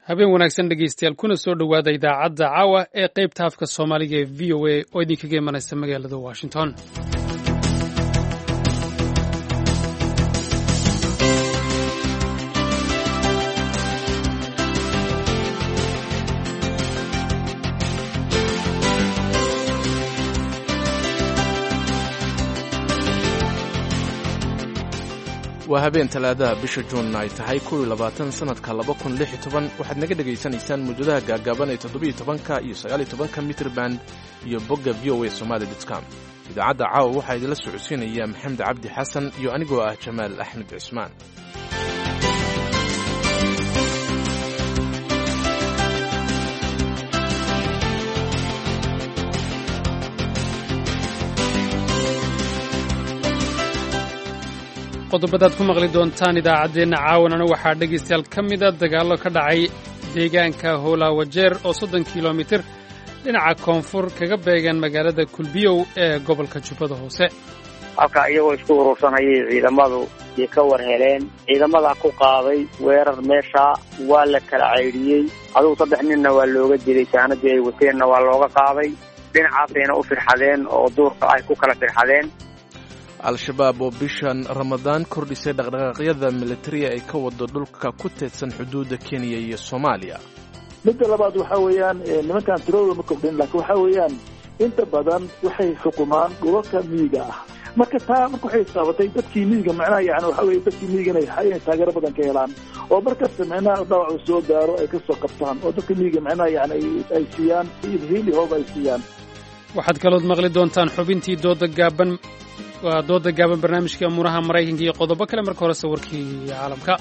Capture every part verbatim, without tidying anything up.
habeen wanaagsan dhegaystayaal kuna soo dhowaada idaacadda caawa ee qaybta afka soomaaliga ee v o a oo idinkaga imanaysa magaalada washington. waa habeen talaadaha bisha juun ay tahay kow iyo labaatan sanadka laba kun lix iyo toban waxaad naga dhegaysanaysaan muujadaha gaagaaban ee toddoba iyo tobanka iyo sagaal iyo tobanka mitrban iyo bogga v o a somali dot com. idaacadda caawa waxaa idinla socodsiinaya maxamed cabdi xasan iyo anigoo ah jamaal axmed cismaan. qodobadaad ku maqli doontaan idaacaddeenna caawanana waxaa dhegaystayaal ka mida dagaallo ka dhacay deegaanka howlaawajeer oo soddon kilomitir dhinaca koonfur kaga beegan magaalada kulbiyow ee gobolka jubbada hoose. halkaa iyagoo isku urursanayay ciidamadu iyo ka war heleen ciidamadaa ku qaaday weerar meesha waa la kala caydhiyey adugu saddex ninna waa looga dilay saanadii ay wateenna waa looga qaaday dhinacaasayna u firxadeen oo duurka ay ku kala firxadeen. al-shabaab oo bishan ramadaan kordhisay dhaqdhaqaaqyada militariya ay ka wado dhulka ku teedsan xuduudda kenya iyo soomaaliya. midda labaad waxaa weeyaan nimankaan tiradooda ma kordhin laakiin waxaa weeyaan inta badan waxay xukumaan dhulalka miyiga ah marka taa marka waxay saabatay dadkii miyiga macnaha yani waxaa weye dadkii miyiga inay taageero badan ka helaan oo markasta macnaha dhaawacu soo gaaro ay ka soo qabtaan oo dadka miyiga macnaha yani ay siiyaan hiili hooba ay siiyaan. waxaad kalood maqli doontaan xubintii dooda gaaban waa dooda gaaban barnaamijka amuraha maraykanka iyo qodobo kale. marka hore sawirkii caalamka.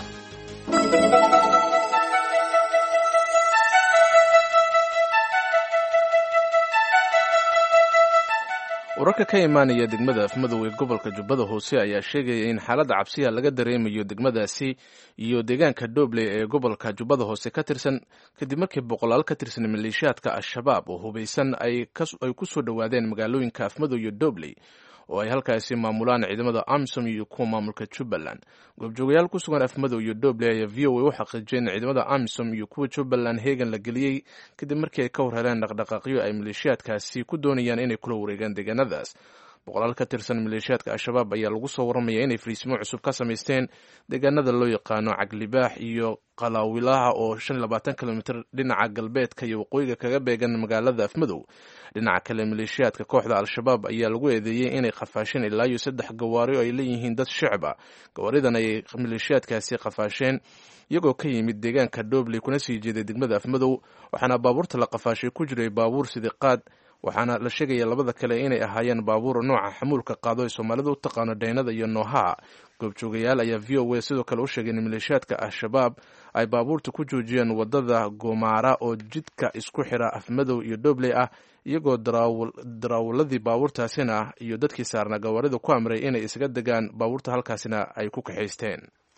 wararka ka imaanaya degmada afmadow ee gobolka jubbada hoose ayaa sheegaya in xaaladda cabsiya laga dareemayo degmadaasi iyo deegaanka doobley ee gobolka jubbada hoose ka tirsan kadib markii boqolaal ka tirsan maleeshiyaadka al-shabaab oo hubaysan ay ku soo dhowaadeen magaalooyinka afmadow iyo doobley oo ay halkaasi maamulaan ciidamada amisom iyo kuwa maamulka jubbaland. goobjoogayaal ku sugan afmadow iyo doobley ayaa v o a u xaqiijiyeen in ciidamada amisom iyo kuwa jubbaland heegan la geliyey kadib markii ay ka war heleen dhaqdhaqaaqyo ay maleeshiyaadkaasi ku doonayaan inay kula wareegaan deegaanadaas. boqolaal ka tirsan maleeshiyaadka al-shabaab ayaa lagu soo warramaya inay fariisimo cusub ka samaysteen deegaanada loo yaqaano caglibaax iyo qalaawilaha oo shan iyo labaatan kilomitir dhinaca galbeedka iyo waqooyiga kaga beegan magaalada afmadow. dhinaca kale maleeshiyaadka kooxda al-shabaab ayaa lagu eedeeyey inay qafaasheen ilaa iyo saddex gawaari oo ay leeyihiin dad shicib ah. gawaaridan ayay maleeshiyaadkaasi qafaasheen iyagoo ka yimid deegaanka doobley kuna sii jeeday degmada afmadow waxaana baabuurta la qafaashay ku jiray baabuur sidiqaad waxaana la sheegaya labada kale inay ahaayeen baabuur nooca xamuulka qaado ay soomaalidu u taqaano dhaynada iyo noohaha. goobjoogayaal ayaa v o a sidoo kale u sheegay in maleeshiyaadka al-shabaab ay baabuurta ku joojiyeen wadada gomaara oo jidka isku xira afmadow iyo doobley ah iyagoo daraawaladii baabuurtaasina ah iyo dadkii saarna gawaarida ku amray inay isaga degaan baabuurta halkaasina ay ku kaxaysteen.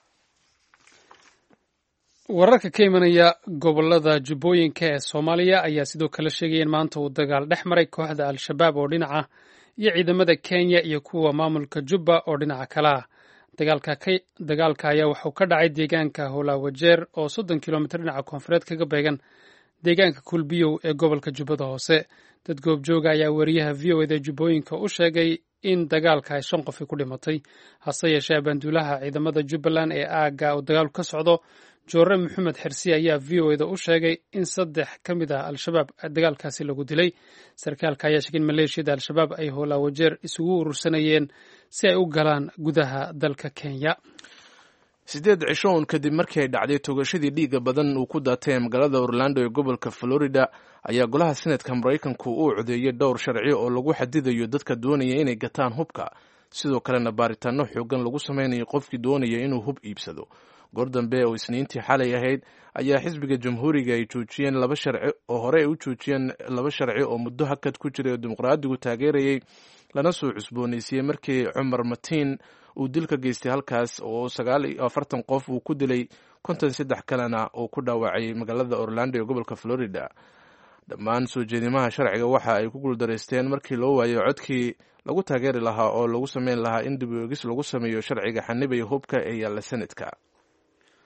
wararka ka imanaya gobolada jubbooyinka ee soomaaliya ayaa sidoo kale sheegaya in maanta uu dagaal dhex maray kooxda al-shabaab oo dhinaca iyo ciidamada kenya iyo kuwa maamulka jubba oo dhinaca kale ah. dagaalka ayaa wuxuu ka dhacay deegaanka howlaawajeer oo soddon kilomitir dhinaca koonfureed kaga beegan deegaanka kulbiyow ee gobolka jubbada hoose. dad goobjooga ayaa wariyaha v o eda jubbooyinka u sheegay in dagaalka ay shan qofi ku dhimatay hase yeeshee abaanduulaha ciidamada jubbaland ee aagga uu dagaalku ka socdo joore maxamed xersi ayaa v o eda u sheegay in saddex ka mid ah al-shabaab dagaalkaasi lagu dilay. sarkaalka ayaa sheegay in maleeshiyada al-shabaab ay howlaawajeer isugu urursanayeen si ay u galaan gudaha dalka kenya. siddeed cishoon kadib markii ay dhacday toogashadii dhiigga badan uu ku daatay magaalada orlando ee gobolka florida ayaa golaha senatka maraykanku uu codeeyey dhowr sharci oo lagu xadidayo dadka doonaya inay gataan hubka sidoo kalena baaritaano xoogan lagu samaynayo qofkii doonaya inuu hub iibsado. goor dambe oo isniintii xalay ahayd ayaa xisbiga jamhuuriga ay joojiyeen laba sharci oo hore ay u joojiyeen laba sharci oo muddo hakad ku jiray oo dimuqraadigu taageerayay lana soo cusboonaysiiyey markii cumar matiin uu dil ka geystay halkaas oo sagaal iyo afartan qof uu ku dilay konton saddex kalena uu ku dhaawacay magaalada orlando ee gobolka florida. dhammaan soo jeedimaha sharciga waxa ay ku guuldareysteen markii loo waayo codkii lagu taageeri lahaa oo lagu sameyn lahaa in dib u eegis lagu sameeyo sharciga xanibaya hubka ee yaalla sanadka.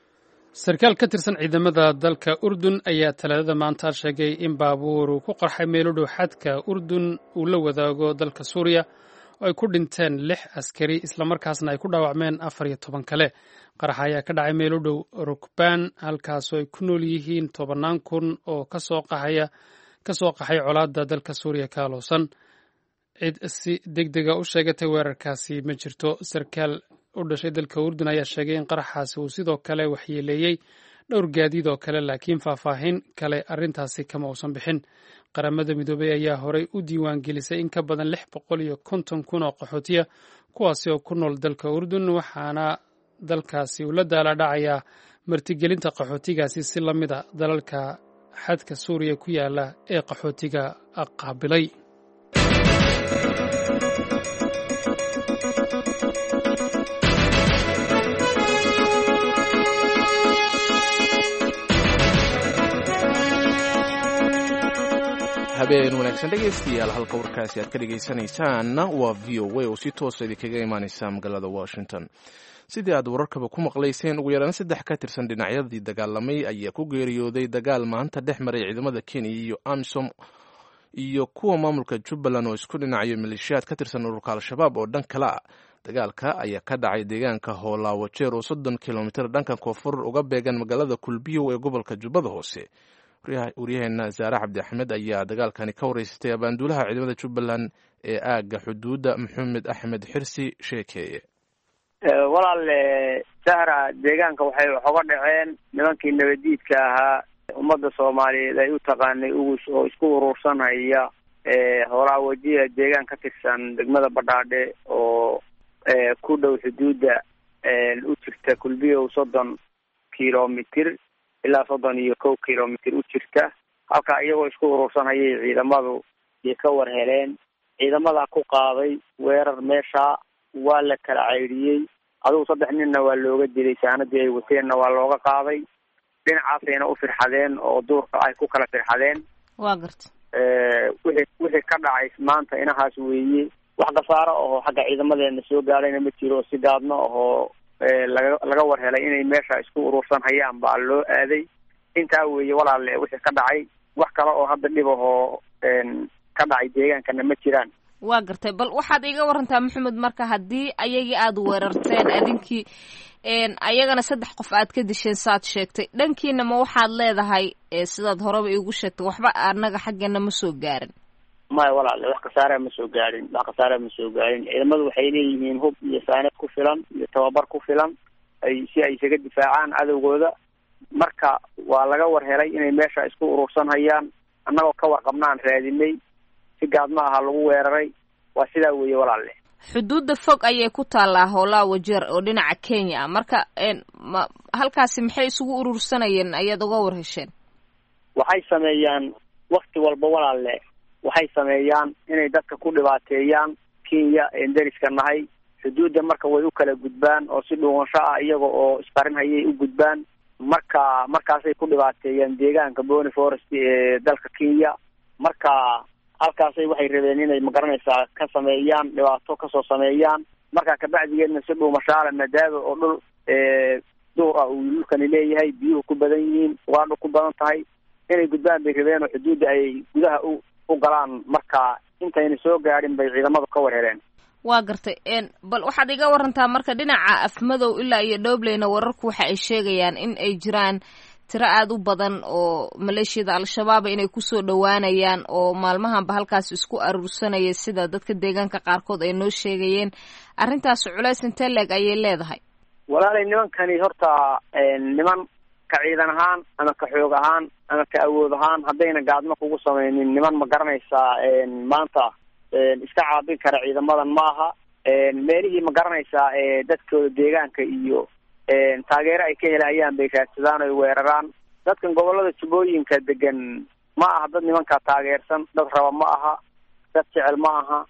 sarkaal ka tirsan ciidamada dalka urdun ayaa talaadada maanta sheegay in baabuur uu ku qarxay meel u dhow xadka urdun uu la wadaago dalka suuriya oo ay ku dhinteen lix askari islamarkaasna ay ku dhaawacmeen afar iyo toban kale. qaraxa ayaa ka dhacay meel u dhow rukbaan halkaasoo ay ku nool yihiin tobannaan kun oo kasoo qaxaya kasoo qaxay colaadda dalka suuriya ka aloosan. cid si deg dega u sheegatay weerarkaasi ma jirto. sarkaal u dhashay dalka urdun ayaa sheegay in qaraxaasi uu sidoo kale waxyeeleeyey dhowr gaadiid oo kale, laakiin faahfaahin kale arrintaasi kama uusan bixin. qaramada midoobay ayaa horey u diiwaan gelisay in ka badan lix boqol iyo konton kun oo qaxootiya kuwaasi oo ku nool dalka urdun, waxaana dalkaasi uu la daala dhacayaa martigelinta qaxootigaasi si la mid a dalalka xadka suuriya ku yaala ee qaxootiga qaabilay. habeen wanaagsan dhegaystayaal, halka warkaasi aad ka dhegaysanaysaanna waa v o a oo si toosa idinkaga imaaneysa magaalada washington. sidii aad wararkaba ku maqlayseen, ugu yaraan saddex ka tirsan dhinacyadii dagaalamay ayaa ku geeriyooday dagaal maanta dhex maray ciidamada kenya iyo amisom iyo kuwa maamulka jubbaland oo isku dhinacayo maleeshiyaad ka tirsan ururka al-shabaab oo dhan kale ah. dagaalka ayaa ka dhacay deegaanka hoolaawo jeer oo soddon kilomitir dhanka koonfur uga beegan magaalada kulbiyow ee gobolka jubbada hoose. waryaheena zaare cabdi axmed ayaa dagaalkani ka wareysatay abaanduulaha ciidamada jubbaland ee aagga xuduudda maxamed axmed xirsi sheekeeye. walaal sahra, deegaanka waxay waxoga dhaceen nimankii nabadiidka ahaa ummadda soomaaliyeed ay u taqaanay ugus oo isku urursanhaya hoolaawajiya deegaan ka tirsan degmada badhaadhe oo ku dhow xuduudda u jirta kulbiyow soddon kilomitir ilaa soddon iyo kow kilomitir u jirta. halkaa iyagoo isku urursanhayay ciidamadu iyo ka war heleen ciidamada ku qaaday weerar meesha waa la kala caydhiyey. adugu saddex ninna waa looga dilay, saanadii ay wateenna waa looga qaaday. dhinacaasayna u firxadeen oo duurka ay ku kala firxadeen. waa garta wixii wixii ka dhacay maanta inahaas weeye. wax khasaaro oo xagga ciidamadeena soo gaadhayna ma jiro. si gaadno oo laga laga war helay inay meesha isku urursan hayaan baa loo aaday. intaa weeye walaale wixii ka dhacay. wax kale oo hadda dhib ahoo ka dhacay deegaankana ma jiraan. waa gartay, bal waxaad iga warantaa maxamed, marka haddii ayagii aada weerarteen adinkii ayagana saddex qof aad ka disheen saad sheegtay, dhankiina ma waxaad leedahay sidaad horeba iigu sheegtay waxba anaga xaggeena ma soo gaarin? maya walaale, wax khasaara ma soo gaarin. wax khasaara ma soo gaarin. ciidamadu waxay leeyihiin hub iyo saanad ku filan iyo tababar ku filan ay si ay isaga difaacaan cadowgooda. marka waa laga war helay inay meesha isku urursan hayaan. annagoo ka warqabnaan raadinay. si gaadma aha lagu weeraray. waa sidaa weeye walaale. xuduudda fog ayay ku taallaa hoolaawo jeer oo dhinaca kenya ah. marka ma halkaasi maxay isugu urursanayeen ayaad uga war hesheen? waxay sameeyaan wakti walba walaale, waxay sameeyaan inay dadka ku dhibaateeyaan kenya een deriska nahay. xuduudda marka way u kala gudbaan oo si dhuumasho ah iyaga oo isqarin hayay u gudbaan. marka markaasay ku dhibaateeyaan deegaanka boni forest ee dalka kenya. marka halkaasay waxay rabeen inay magaranaysaa ka sameeyaan dhibaato kasoo sameeyaan. marka kabacdigeedna si dhuumashaala maadaama oo dhul duur ah uu dhulkani leeyahay, biyuhu ku badan yihiin, ugaadhu ku badan tahay, inay gudbaan bay rabeen oo xuduudda ay gudaha u u galaan. marka intayna soo gaadhin bay ciidamadu ka war heleen. waa gartay, bal waxaad iga warantaa marka dhinaca afmadow ilaa iyo dhoobleyna wararku waxa ay sheegayaan in ay jiraan tiro aada u badan oo maleeshiyada al-shabaab inay kusoo dhowaanayaan oo maalmahanba halkaas isku aruursanaya sida dadka deegaanka qaarkood ay noo sheegayeen. arrintaas culays intee leeg ayay leedahay? walaalay, nimankani horta niman ka ciidan ahaan ama ka xoog ahaan ama ka awood ahaan haddayna gaadmo kugu samaynin niman ma garanaysaa maanta iska caabin kara ciidamadan ma aha. meelihii ma garanaysaa dadkooda deegaanka iyo taageero ay ka helayaan bay raadsadaan oy weeraraan. dadkan gobolada jubbooyinka degan ma aha dad nimankaa taageersan, dad raba ma aha, dad jecel ma aha.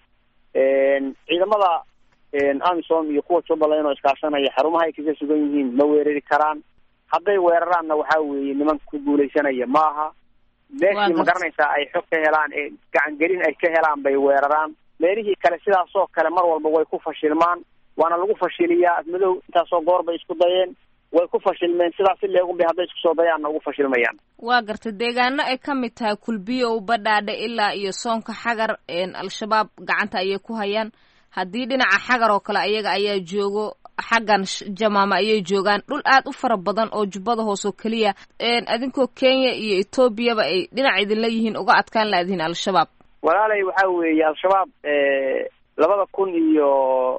ciidamada amisom iyo kuwa jubbaland oo iskaashanaya xarumaha ay kaga sugan yihiin ma weerari karaan. hadday weeraraanna waxaa weeye niman ku guulaysanaya ma aha. meeshii ma garanaysaa ay xog ka helaan ee gacangelin ay ka helaan bay weeraraan. meelihii kale sidaasoo kale mar walba way ku fashilmaan, waana lagu fashiliyaa. afmadow intaasoo goor bay isku dayeen, way ku fashilmeen sidaas ileegun bay hadday isku soo dayaanna ugu fashilmayaan. waa gartay deegaano ay ka mid tahay kulbiyo badhaadhe ilaa iyo soonka xagar al-shabaab gacanta ayay ku hayaan. haddii dhinaca xagar oo kale ayaga ayaa joogo, xaggan jamaama ayay joogaan, dhul aad u fara badan oo jubbada hoose oo keliya adinkoo Kenya iyo Etoobiyaba ay dhinac idinla yihiin uga adkaan laadiin al-shabaab. walaalay waxaa weeye al-shabaab labada kun iyo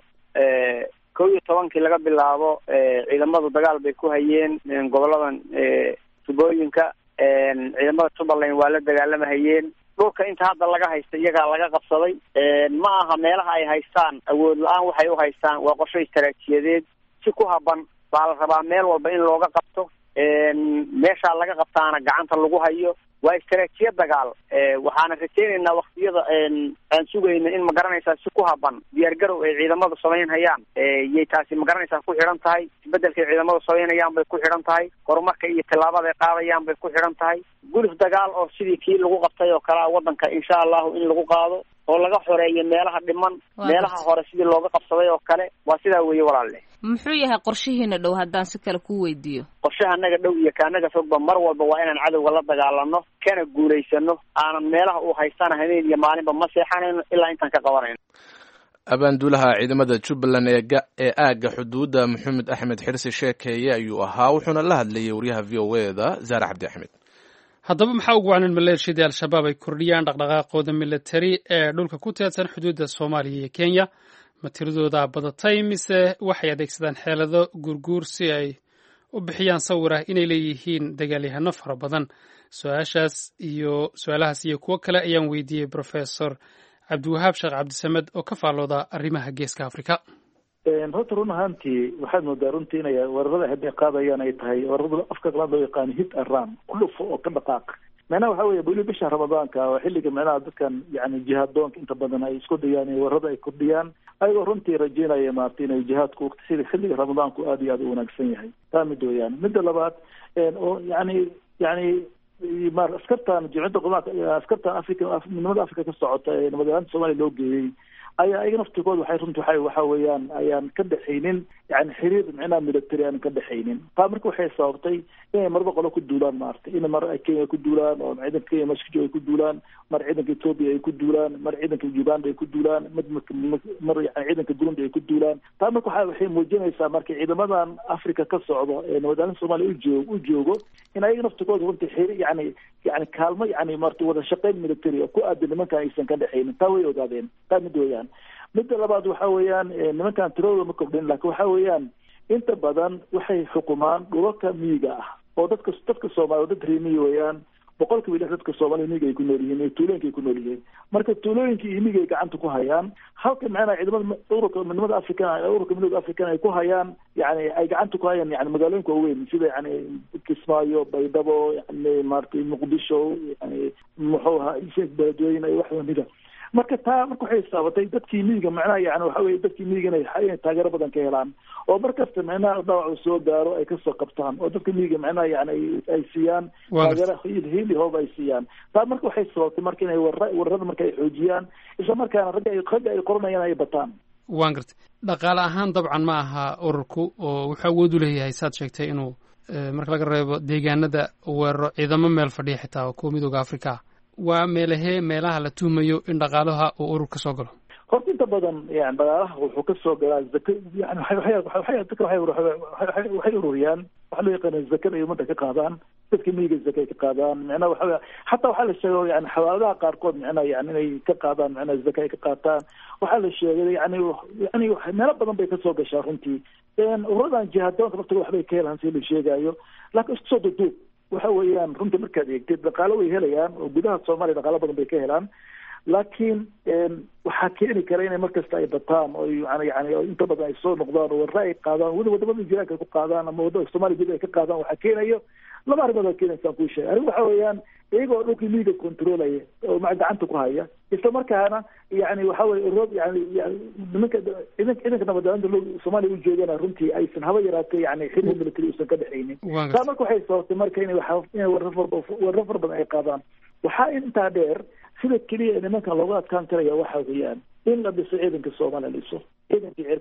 kow iyo tobankii laga bilaabo ciidamadu dagaal bay ku hayeen goboladan tubooyinka, ciidamada Jubbaland waa la dagaalamahayeen. dhulka inta hadda laga haysta iyagaa laga qabsaday. ma aha meelaha ay haystaan awood la-aan, waxay u haystaan waa qorsho istaraatiijiyadeed si ku haban baa la rabaa meel walba in looga qabto. meeshaa laga qabtaana gacanta lagu hayo. waa istaraatiijiyad dagaal. waxaana rajaynaynaa waktiyada aan sugayna in magaranaysaa si ku haban diyaargarow ay ciidamadu samaynhayaan yay taasi magaranaysaa ku xidhan tahay. isbedelkay ciidamadu samaynayaan bay ku xidhan tahay. horumarka iyo tillaabada ay qaadayaan bay ku xidhan tahay. guluf dagaal oo sidii kii lagu qabtay oo kale waddanka insha allahu in lagu qaado oo laga xoreeyo meelaha dhiman, meelaha hore sidii looga qabsaday oo kale. waa sidaa weeye walaalle. muxuu yahay qorshihiina dhow haddaan si kale ku weydiiyo? qorshaha naga dhow iyo kaanaga fogba mar walba waa inaan cadowga la dagaalano kana guulaysano. aanan meelaha uu haystana habeen iyo maalinba ma seexanayno ilaa intaan ka qabanayno. abaanduulaha ciidamada Jubbaland ee aagga xuduudda Maxamed Axmed Xirsi Sheekeeye ayuu ahaa, wuxuuna la hadlayay wariyaha V O A da Zaara Cabdi Axmed. haddaba maxaa ugu wacan in maleeshiyada al-shabaab ay kordhiyaan dhaqdhaqaaqooda militari ee dhulka ku teedsan xuduudda Soomaaliya iyo Kenya? ma tiradooda badatay mise waxay adeegsadaan xeelado gurguur si ay u bixiyaan sawir ah inay leeyihiin dagaalyahano fara badan? su-aashaas iyo su-aalahaas iyo kuwo kale ayaan weydiiyey professor cabdiwahaab sheekh cabdisamed oo ka faallooda arrimaha geeska Afrika. horta run ahaantii waxaad moodaa runtii inay weerarada hadday qaadayaan ay tahay weerarada afka qalaad loo yaqaan hit and run, ku dhufo oo ka dhaqaaq. macnaha waxa weeye buli bisha ramadaanka oo xilliga macnaha dadkan yani jihaad doonka inta badan ay isku dayaan in weerarada ay kordhiyaan ayagoo runtii rajeynaya maartay inay jihaadku waqti sida xilliga ramadaanku aad iyo aad u wanaagsan yahay. taa mid weeyaan. midda labaad oo yani yani mar askartan jimcida qumaadka askartan Afrika midnimada Afrika ka socota ee nabadgelyada Soomaaliya loo geeyay ayaa ayaga naftigooda waxay runtii waxay waxa weeyaan ayaan ka dhaxaynin yani xiriir macnaha military aan ka dhaxaynin. taa marka waxay sababtay inay marba qolo ku duulaan maartay in mar ay Kenya ku duulaan oo ciidanka Kenya Mexico ay ku duulaan, mar ciidanka Ethiopia ay ku duulaan, mar ciidanka Uganda ay ku duulaan, mid mar yani ciidanka Burundi ay ku duulaan. taa marka waxa waxay muujinaysaa marka ciidamadan Afrika ka socdo ee nabadgelyada Soomaaliya u joogo u joogo in ayaga naftigooda runtii xiriir yani yani kaalmo yani martay wada shaqeyn military oo ku aadan nimanka aysan ka dhaxaynin. taa way ogaadeen. taa mid weeyaan. midda labaad waxa weeyaan nimankan tiradooda ma kordhin, laakiin waxa weeyaan inta badan waxay xukumaan dhulalka miyiga ah oo dadka dadka Soomaaliya dad reemiyi weeyaan. boqolkiiba lix dadka Soomaaliya miyiga ay ku nool yihiin, tuulooyinka ay ku nool yihiin. marka tuulooyinka iyo miyiga ay gacanta ku hayaan, halka macnaha ciidamada ururka midnimada Afrika ururka midnimada Afrika ay ku hayaan yani ay gacanta ku hayaan yani magaalooyinka waaweyn sida yani Kismaayo, Baydhabo, yani maartay Muqdisho, yani muxuu ahaa beledweyne ay wax lamida. marka taa marka waxay sababtay dadkii miyiga macnaha yani waxa weeye dadkii miyiga inay taageero badan ka helaan oo markasta macnaha dhaawac soo gaaro ay kasoo qabtaan oo dadka miyiga macnaha yani ay siiyaan taageero hili hoob ay siiyaan. taa marka waxay sababtay marka inay wararada marka ay xoojiyaan isla markaana ragga ay ragga ay qoranayaan ay bataan. waan gartay. dhaqaale ahaan dabcan ma aha ururku oo wuxuu awood u leeyahay saad sheegtay inuu marka laga reebo deegaanada weeraro ciidamo meel fadhiya xitaa oo kuwa midooda Afrika. waa meelahee meelaha la tuhmayo in dhaqaalaha uu urur ka soo galo? horta inta badan yani dhaqaalaha wuxuu ka soo galaa zaka yani waxay waxay dadka waxay waxay ururiyaan waxa loo yaqaan zakada ay umada ka qaadaan, dadka miyiga zakay ka qaadaan. macnaha waxa hataa waxaa la sheegay yani xawaaladaha qaarkood macnaha yani inay ka qaadaan macnaha zakay ka qaataan. waxaa la sheegay yani yani meelo badan bay ka soo gashaa runtii. ururadan jihaaddoonka naftiga waxbay ka helaan si la sheegayo, laakiin isku soo duduub waxa weeyaan runtii markaad eegtid dhaqaalo way helayaan oo gudaha Soomaaliya dhaqaalo badan bay ka helaan, laakiin waxaa keeni kara inay markasta ay bataan oo yani yani inta badan ay soo noqdaan oo warra ay qaadaan weli wadamada jiraanka ku qaadaan ama wadada Soomaaliya gudaha ay ka qaadaan. waxaa keenayo laba arrimood oo keenaysa ku sheegay. arrin waxa weeyaan iyagoo dhulkii miyiga controlaya oo ma gacanta ku haya isla markaana yani waxa weeye ururad yani nimanka ciidanka ciidanka nabadgelyada Soomaaliya u joogana runtii aysan haba yaraatay yani xiriir military uusan ka dhaxaynin. taa marka waxay sababtay marka inay waxa inay warra far badan ay qaadaan. waxaa intaa dheer sida keliya nimankan looga adkaan karaya waxa weeyaan in la dhiso ciidanka Soomaaliya, dhiso ciidanka cirka,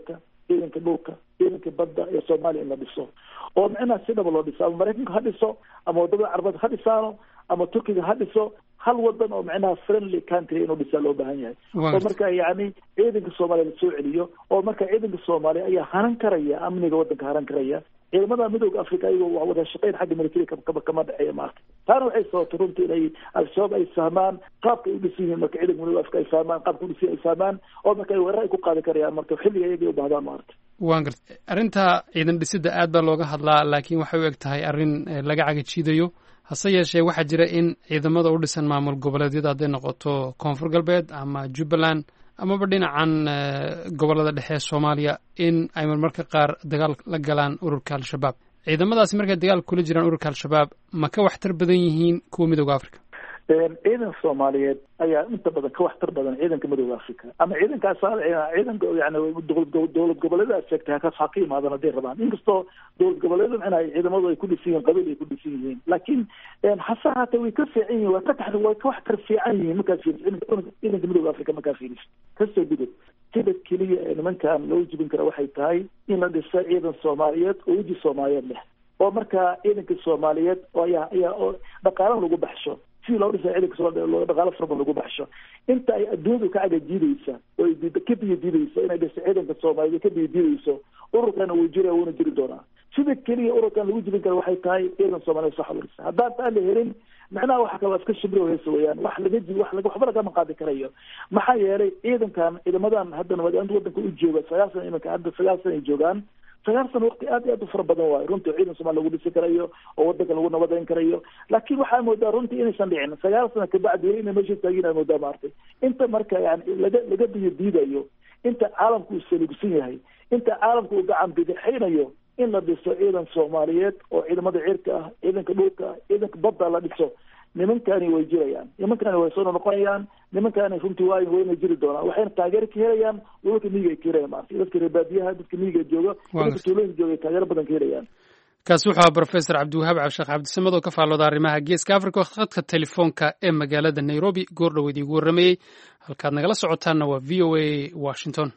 ciidanka dhulka ciidanka badda ee soomaaliya in la dhiso oo micnaha si dhaba loo dhiso ama maraykanka ha dhiso ama wadamada carabeed ha dhisaano ama turkiga ha dhiso hal wadan oo micnaha friendly country inuu dhisaa loo baahan yahay oo marka yani ciidanka soomaaliya lasoo celiyo oo marka ciidanka soomaaliya ayaa haran karaya amniga wadanka haran karaya ciidamada midooda africa ayagoo waa wada shaqeyn xagga military kama kama dhexeeya maarka taana waxay sababtay runtii inay al-shabaab ay fahmaan qaabka ay u dhisan yihiin marka ciidanka midooda africa ay fahmaan qaabka u dhisan ay fahmaan oo marka ay weerar ay ku qaadi karayaan marka xilliga ayagay u baahdaan maarka waan gartay arrinta ciidan dhisidda aad baa looga hadlaa laakiin waxay u eg tahay arrin laga cagajiidayo hase yeeshee waxaa jira in ciidamada u dhisan maamul goboleedyada hadday noqoto koonfur galbeed ama jubbaland amaba dhinacan gobolada dhexe ee soomaaliya in ay marmarka qaar dagaal la galaan ururka al-shabaab ciidamadaasi markay dagaal kula jiraan ururka al-shabaab ma ka waxtar badan yihiin kuwa midooda africa ciidanka soomaaliyeed ayaa inta badan ka waxtar badan ciidanka midooda africa ama ciidankaas ciidanka yani dowlad goboleedaa sheegtay haka ha ka imaadan hadday rabaan inkastoo dowlad goboleeda micnaha ciidamadu ay ku dhisan yihiin qabiil ay ku dhisan yihiin laakiin hase haatee way ka fiican yihin waa ka tax way ka waxtar fiican yihiin markaas ciidanka midooda africa markaa fiiris kasoo gudub sida keliya ee nimankan loo jibin kara waxay tahay in la dhiso ciidan soomaaliyeed oo weji soomaaliyeed leh oo markaa ciidanka soomaaliyeed oo ayaa ayaa oo dhaqaalaha lagu baxsho si loo dhisa ciidanka soomaaliyeed dhaqaalo fara badan lagu baxsho inta ay adduunyadu ka cagajiidaysa oo ay ka biyadiidayso inay dhiso ciidanka soomaaliyeed ka biyadiidayso ururkana wuu jira wuuna jiri doonaa sida keliya ururkan lagu jibin kara waxay tahay ciidan soomaaliyeed sax loo dhisa haddaan taa la helin macnaha waxa kale waa iska shibro heesa weeyaan wax laga ji wax laga waxba lagama qaadi karayo maxaa yeelay ciidankan ciidamadan haddana wadaanta wadanka u jooga sagaal sana iminka hadda sagaal sana ay joogaan sagaal sana waqti aad iyo aad u fara badan waayo runtii ciidan soomaaliya lagu dhisi karayo oo wadanka lagu nabadeyn karayo laakiin waxaa moodaa runtii inaysan dhicin sagaal sana kabacdi weli inay meesha taagin ay moodaa maartay inta marka yani laga laga biyo diidayo inta caalamku uu saligsan yahay inta caalamku uu gacan bidixaynayo in la dhiso ciidan soomaaliyeed oo ciidamada cirka ah ciidanka dhulka ah ciidanka badda la dhiso nimankani way jirayaan nimankani way soo noqonayaan nimankani runtii waa wayna jiri doonaan waxayna taageero ka helayaan dadka miyiga ay ka helayaan maarta dadka reebaadiyaha dadka miyiga jooga dadka tuulooyinka jooga ay taageero badan ka helayaan kaasi wuxuu ahaa professor cabdiwahaab cabdisheekh cabdisamad oo ka faallooda arrimaha geeska africa khadka telefoonka ee magaalada nairobi goor dhoweed iigu warramayey halkaad nagala socotaanna waa v o a washington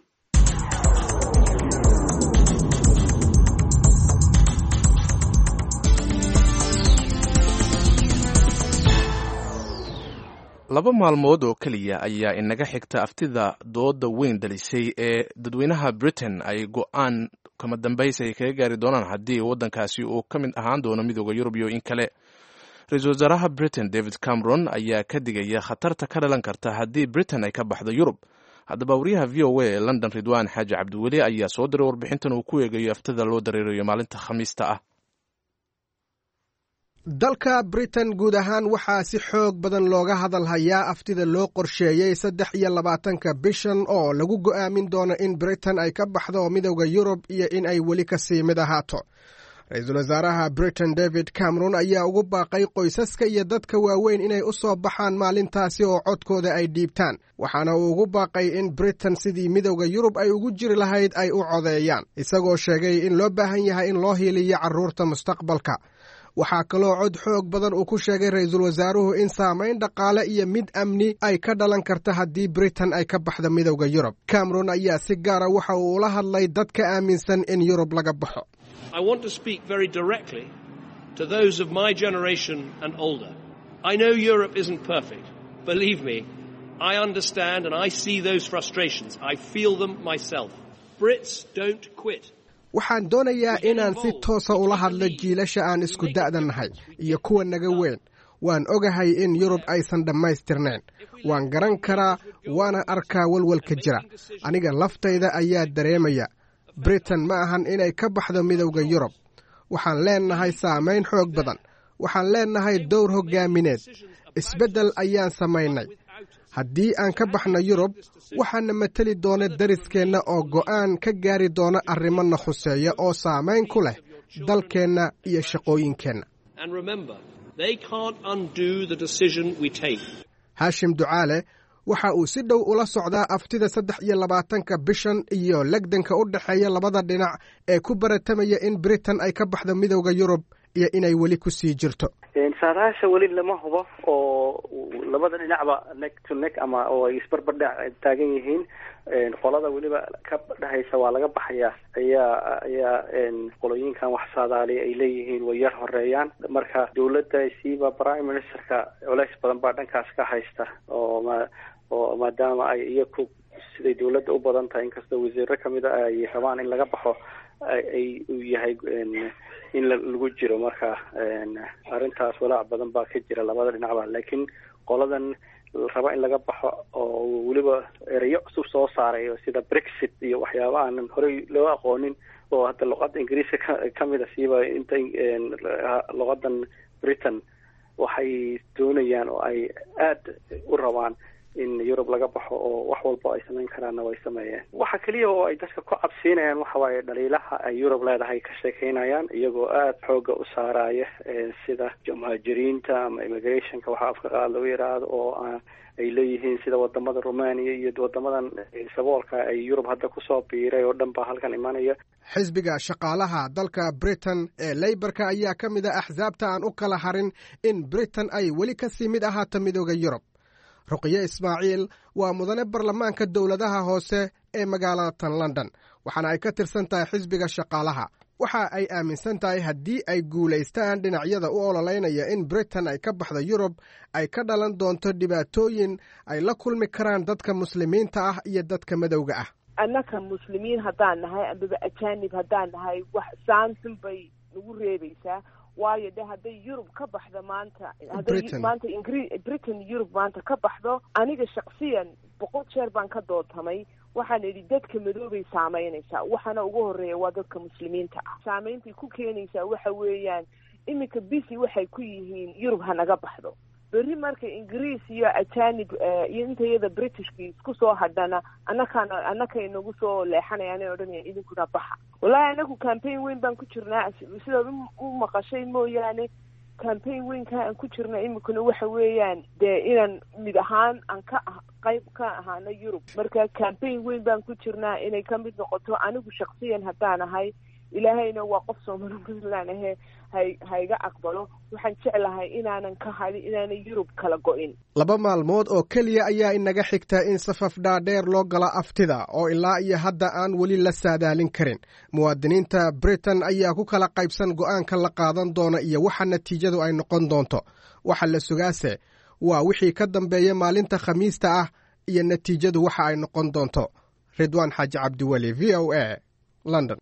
laba maalmood oo keliya ayaa inaga xigta aftida dooda weyn dhalisay ee dadweynaha britain ay go-aan kama dambaysi ay kaga gaari doonaan haddii waddankaasi uu ka mid ahaan doono midooda yurub iyo in kale ra-iisul wasaaraha britain david cameron ayaa ka digaya khatarta ka dhalan karta haddii britain ay ka baxdo yurub haddaba wariyaha v o a ee london ridwan xaaji cabdiweli ayaa soo diray warbixintan uu ku eegayo aftida loo dareerayo maalinta khamiista ah dalka britain guud ahaan waxaa si xoog badan looga hadal hayaa aftida loo qorsheeyey saddex iyo labaatanka bishan oo lagu go'aamin doono in britain ay ka baxdo midowda yurub iyo in ay weli ka sii mid ahaato ra-iisul wasaaraha britain david cameron ayaa ugu baaqay qoysaska iyo dadka waaweyn inay u soo baxaan maalintaasi oo codkooda ay dhiibtaan waxaana uu ugu baaqay in britain sidii midowda yurub ay ugu jiri lahayd ay u codeeyaan isagoo sheegay in loo baahan yahay in loo hiiliyo carruurta mustaqbalka waxaa kaloo cod xoog badan uu ku sheegay ra-iisul wasaaruhu in saamayn dhaqaale iyo mid amni ay ka dhalan karta haddii britain ay ka baxdo midowda yurub cameron ayaa si gaara waxa uu ula hadlay dadka aaminsan in yurub laga baxo waxaan doonayaa inaan si toosa ula hadlo jiilasha aan isku da'da nahay iyo kuwa naga weyn waan ogahay in yurub aysan dhammaystirnayn waan garan karaa waana arkaa walwalka jira aniga laftayda ayaa dareemaya britain ma ahan inay ka baxdo midowda yurub waxaan leennahay saamayn xoog badan waxaan leennahay dowr hoggaamineed isbeddel ayaan samaynay haddii aan ka baxno yurub waxaana mateli doona dariskeenna oo go'aan ka gaari doona arrimana khuseeya oo saamayn ku leh dalkeenna iyo shaqooyinkeenna haashim ducaale waxa uu si dhow ula socdaa aftida saddex iyo labaatanka bishan iyo legdanka u dhexeeya labada dhinac ee ku baratamaya in britain ay ka baxdo midowda yurub iyo inay weli ku sii jirto saadaasha weli lama hubo oo labada dhinacba neck to neck ama oo ay isbarbardhac taagan yihiin qolada weliba ka dhahaysa waa laga baxaya ayaa ayaa qolooyinkan wax saadaali ay leeyihiin way yar horeeyaan marka dawladda siiba prime ministerka culays badan baa dhankaas ka haysta oo ma oo maadaama ay iyagu siday dawladda u badan tahay inkastoo wasiiro kamid ah ay rabaan in laga baxo ay uu yahay in lagu jiro marka arrintaas walaac badan baa ka jira labada dhinacba laakiin qoladan raba in laga baxo oo weliba erayo cusub soo saaray sida Brexit iyo waxyaabo aan horey loo aqoonin oo hadda luqadda Ingiriiska ka mid ah siiba inta luqadan Britain waxay doonayaan oo ay aad u rabaan in Europe laga baxo oo wax walba ay sameyn karaan way sameeyeen waxa kaliya oo ay dadka ku cabsiinayaan waxa waaye dhaliilaha ay Europe leedahay ka sheekeynayaan iyagoo aad xooga u saaraya sida muhaajiriinta ama immigrationka waxa afka qaad lagu yiraahdo oo ay leeyihiin sida wadamada Romania iyo wadamadan saboolka ay Europe hadda ku soo biiray oo dhan ba halkan imanaya xisbiga shaqaalaha dalka Britain ee Labourka ayaa ka mid ah axsaabta aan u kala harin in Britain ay weli ka sii mid ahaato midowga Europe ruqye ismaaciil waa mudane baarlamaanka dowladaha hoose ee magaalada London waxaana ay ka tirsan tahay xisbiga shaqaalaha waxa ay aaminsan tahay haddii ay guulaystaan dhinacyada u ololeynaya in Britain ay ka baxdo Europe ay ka dhalan doonto dhibaatooyin ay la kulmi karaan dadka muslimiinta ah iyo dadka madowga ah annaka muslimiin haddaan nahay amba ajaanib haddaan nahay wax saantin bay nagu reebaysaa waayo de hadday Europe ka baxdo maanta hadday maanta Ingiriis Britain Europe maanta ka baxdo aniga shakhsiyan boqol jeer baan ka doodtamay waxaan idhi dadka madoobay saameynaysaa waxaana ugu horeeya waa dadka muslimiinta ah saameyntii ku keenaysaa waxa weeyaan iminka bisi waxay ku yihiin Europe ha naga baxdo berri marka Ingiriis iyo ajaanib iyo intayada Britishkii isku soo hadhana annakana annaka inagu soo leexanayaan oo dhan idinkuna baxa wallahi anagu campaign weyn baan ku jirnaa sida u maqashay mooyaane campaign weyn ka aan ku jirnaa iminkuna waxa weeyaan dee inaan mid ahaan aan ka qayb ka ahaana Europe marka campaign weyn baan ku jirnaa inay ka mid noqoto anigu shakhsiyan haddaan ahay ilaahayna waa qof Soomaaliland ah hay hayga aqbalo waxaan jeclahay inaanan ka hadin inaanan Europe kala go'in laba maalmood oo kaliya ayaa inaga xigta in safaf dhaadheer loo gala aftida oo ilaa iyo hadda aan weli la saadaalin karin muwaadiniinta Britain ayaa ku kala qaybsan go'aanka la qaadan doona iyo waxa natiijadu ay noqon doonto waxa la sugaase waa wixii ka dambeeya maalinta Khamiista ah iyo natiijadu waxa ay noqon doonto Ridwaan Xaaji Cabdiwali V O A London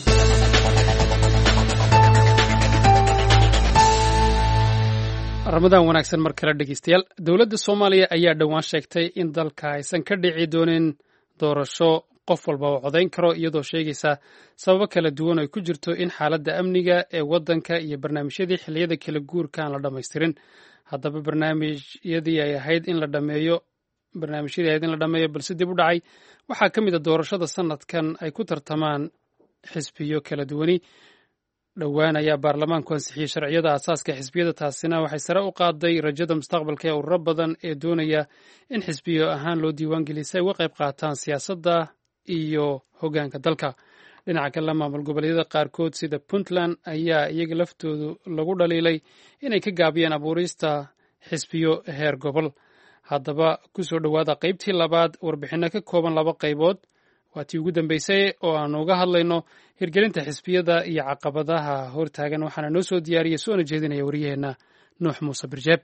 ramadaan wanaagsan mar kale dhegeystayaal dowladda Soomaaliya ayaa dhowaan sheegtay in dalka aysan ka dhici doonin doorasho qof walba oo codayn karo iyadoo sheegaysa sababo kala duwan oo ay ku jirto in xaaladda amniga ee waddanka iyo barnaamijyadii xilliyada kala guurka aan la dhammaystirin haddaba barnaamijyadii ay ahayd in la dhameeyo barnaamijyadii ahayd in la dhameeyo balse dib u dhacay waxaa ka mid a doorashada sanadkan ay ku tartamaan xisbiyo kala duwani dhowaan ayaa baarlamaanku ansixiyey sharciyada aasaaska xisbiyada taasina waxay sare u qaaday rajada mustaqbalka ee ururo badan ee doonaya in xisbiyo ahaan loo diiwaan geliyo si ay uga qayb qaataan siyaasadda iyo hoggaanka dalka dhinaca kale maamul goboleedyada qaarkood sida Puntland ayaa iyaga laftoodu lagu dhaliilay inay ka gaabiyeen abuurista xisbiyo heer gobol haddaba ku soo dhowaada qaybtii labaad warbixinno ka kooban laba qaybood waa tii ugu dambeysay oo aanu uga hadlayno hirgelinta xisbiyada iyo caqabadaha hortaagan waxaana noo soo diyaariyey soona jeedinaya wariyaheenna nuux muuse birjeeb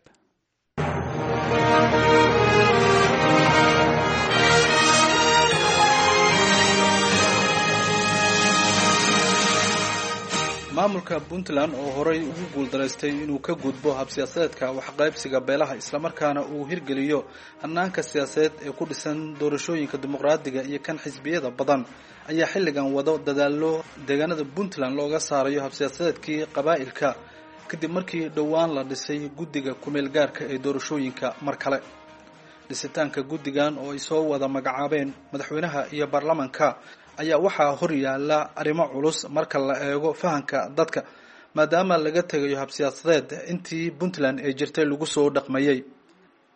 maamulka Puntland oo horay ugu guuldaraystay inuu ka gudbo habsiyaasadeedka waxqaybsiga beelaha islamarkaana uu hirgeliyo hannaanka siyaasadeed ee ku dhisan doorashooyinka dimuqraadiga iyo kan xisbiyada badan ayaa xilligan wado dadaallo deegaanada Puntland looga saarayo habsiyaasadeedkii qabaa'ilka kadib markii dhowaan la dhisay guddiga kumeel gaarka ee doorashooyinka mar kale dhisitaanka guddigan oo ay soo wada magacaabeen madaxweynaha iyo baarlamaanka ayaa waxaa hor yaalla arrimo culus marka la eego fahanka dadka maadaama laga tegayo habsiyaasadeed intii Puntland ee jirtay lagu soo dhaqmayay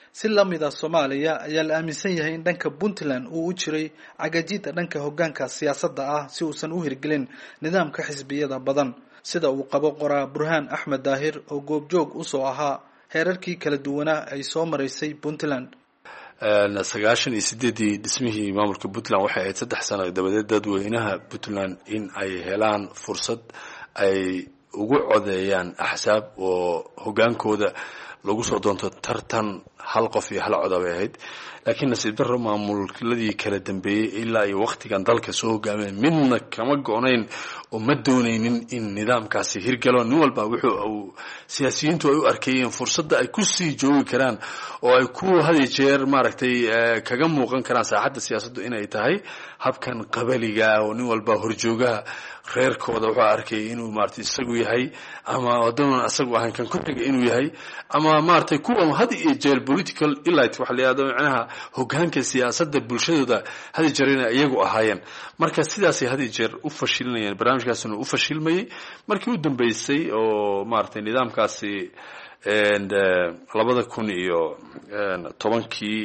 si lamida Soomaaliya ayaa la aaminsan yahay in dhanka Puntland uu u jiray cagajida dhanka hoggaanka siyaasadda ah si uusan u hirgelin nidaamka xisbiyada badan sida uu qabo qoraa Burhaan Axmed Daahir oo goobjoog u soo ahaa heerarkii kala duwanaa ay soo maraysay Puntland. sagaashan iyo sideedii dhismihii maamulka Puntland waxay ahayd saddex sano dabadeed dadweynaha Puntland in ay helaan fursad ay ugu codeeyaan axsaab oo hoggaankooda lagu soo doonto tartan hal qof iyo hal cod bay ahayd. laakiin nasiib darro maamuladii kala dambeeyay ilaa iyo waqtigan dalka soo hogaameen midna kama goonayn oo ma doonaynin in nidaamkaasi hirgalo. nin walba wuxuu siyaasiyiintu ay u arkayeen fursadda ay ku sii joogi karaan oo ay ku hadi jeer maaragtay kaga muuqan karaan saaxadda siyaasaddu inay tahay habkan qabaliga oo nin walba horjoogaha reerkooda wuxuu arkay inuu maartay isagu yahay ama waddan isagu ahaan kan ku xiga inuu yahay ama maartay kuwa had iyo jeer political elite waxa la yiraahdo macnaha hoggaanka siyaasadda bulshadooda had iyo jeer inay iyagu ahaayeen. marka sidaas ay had iyo jeer u fashilnayeen barnaamijkaasna u fashilmayay markii u dambeysay oo maartay nidaamkaasi and labada kun iyo tobankii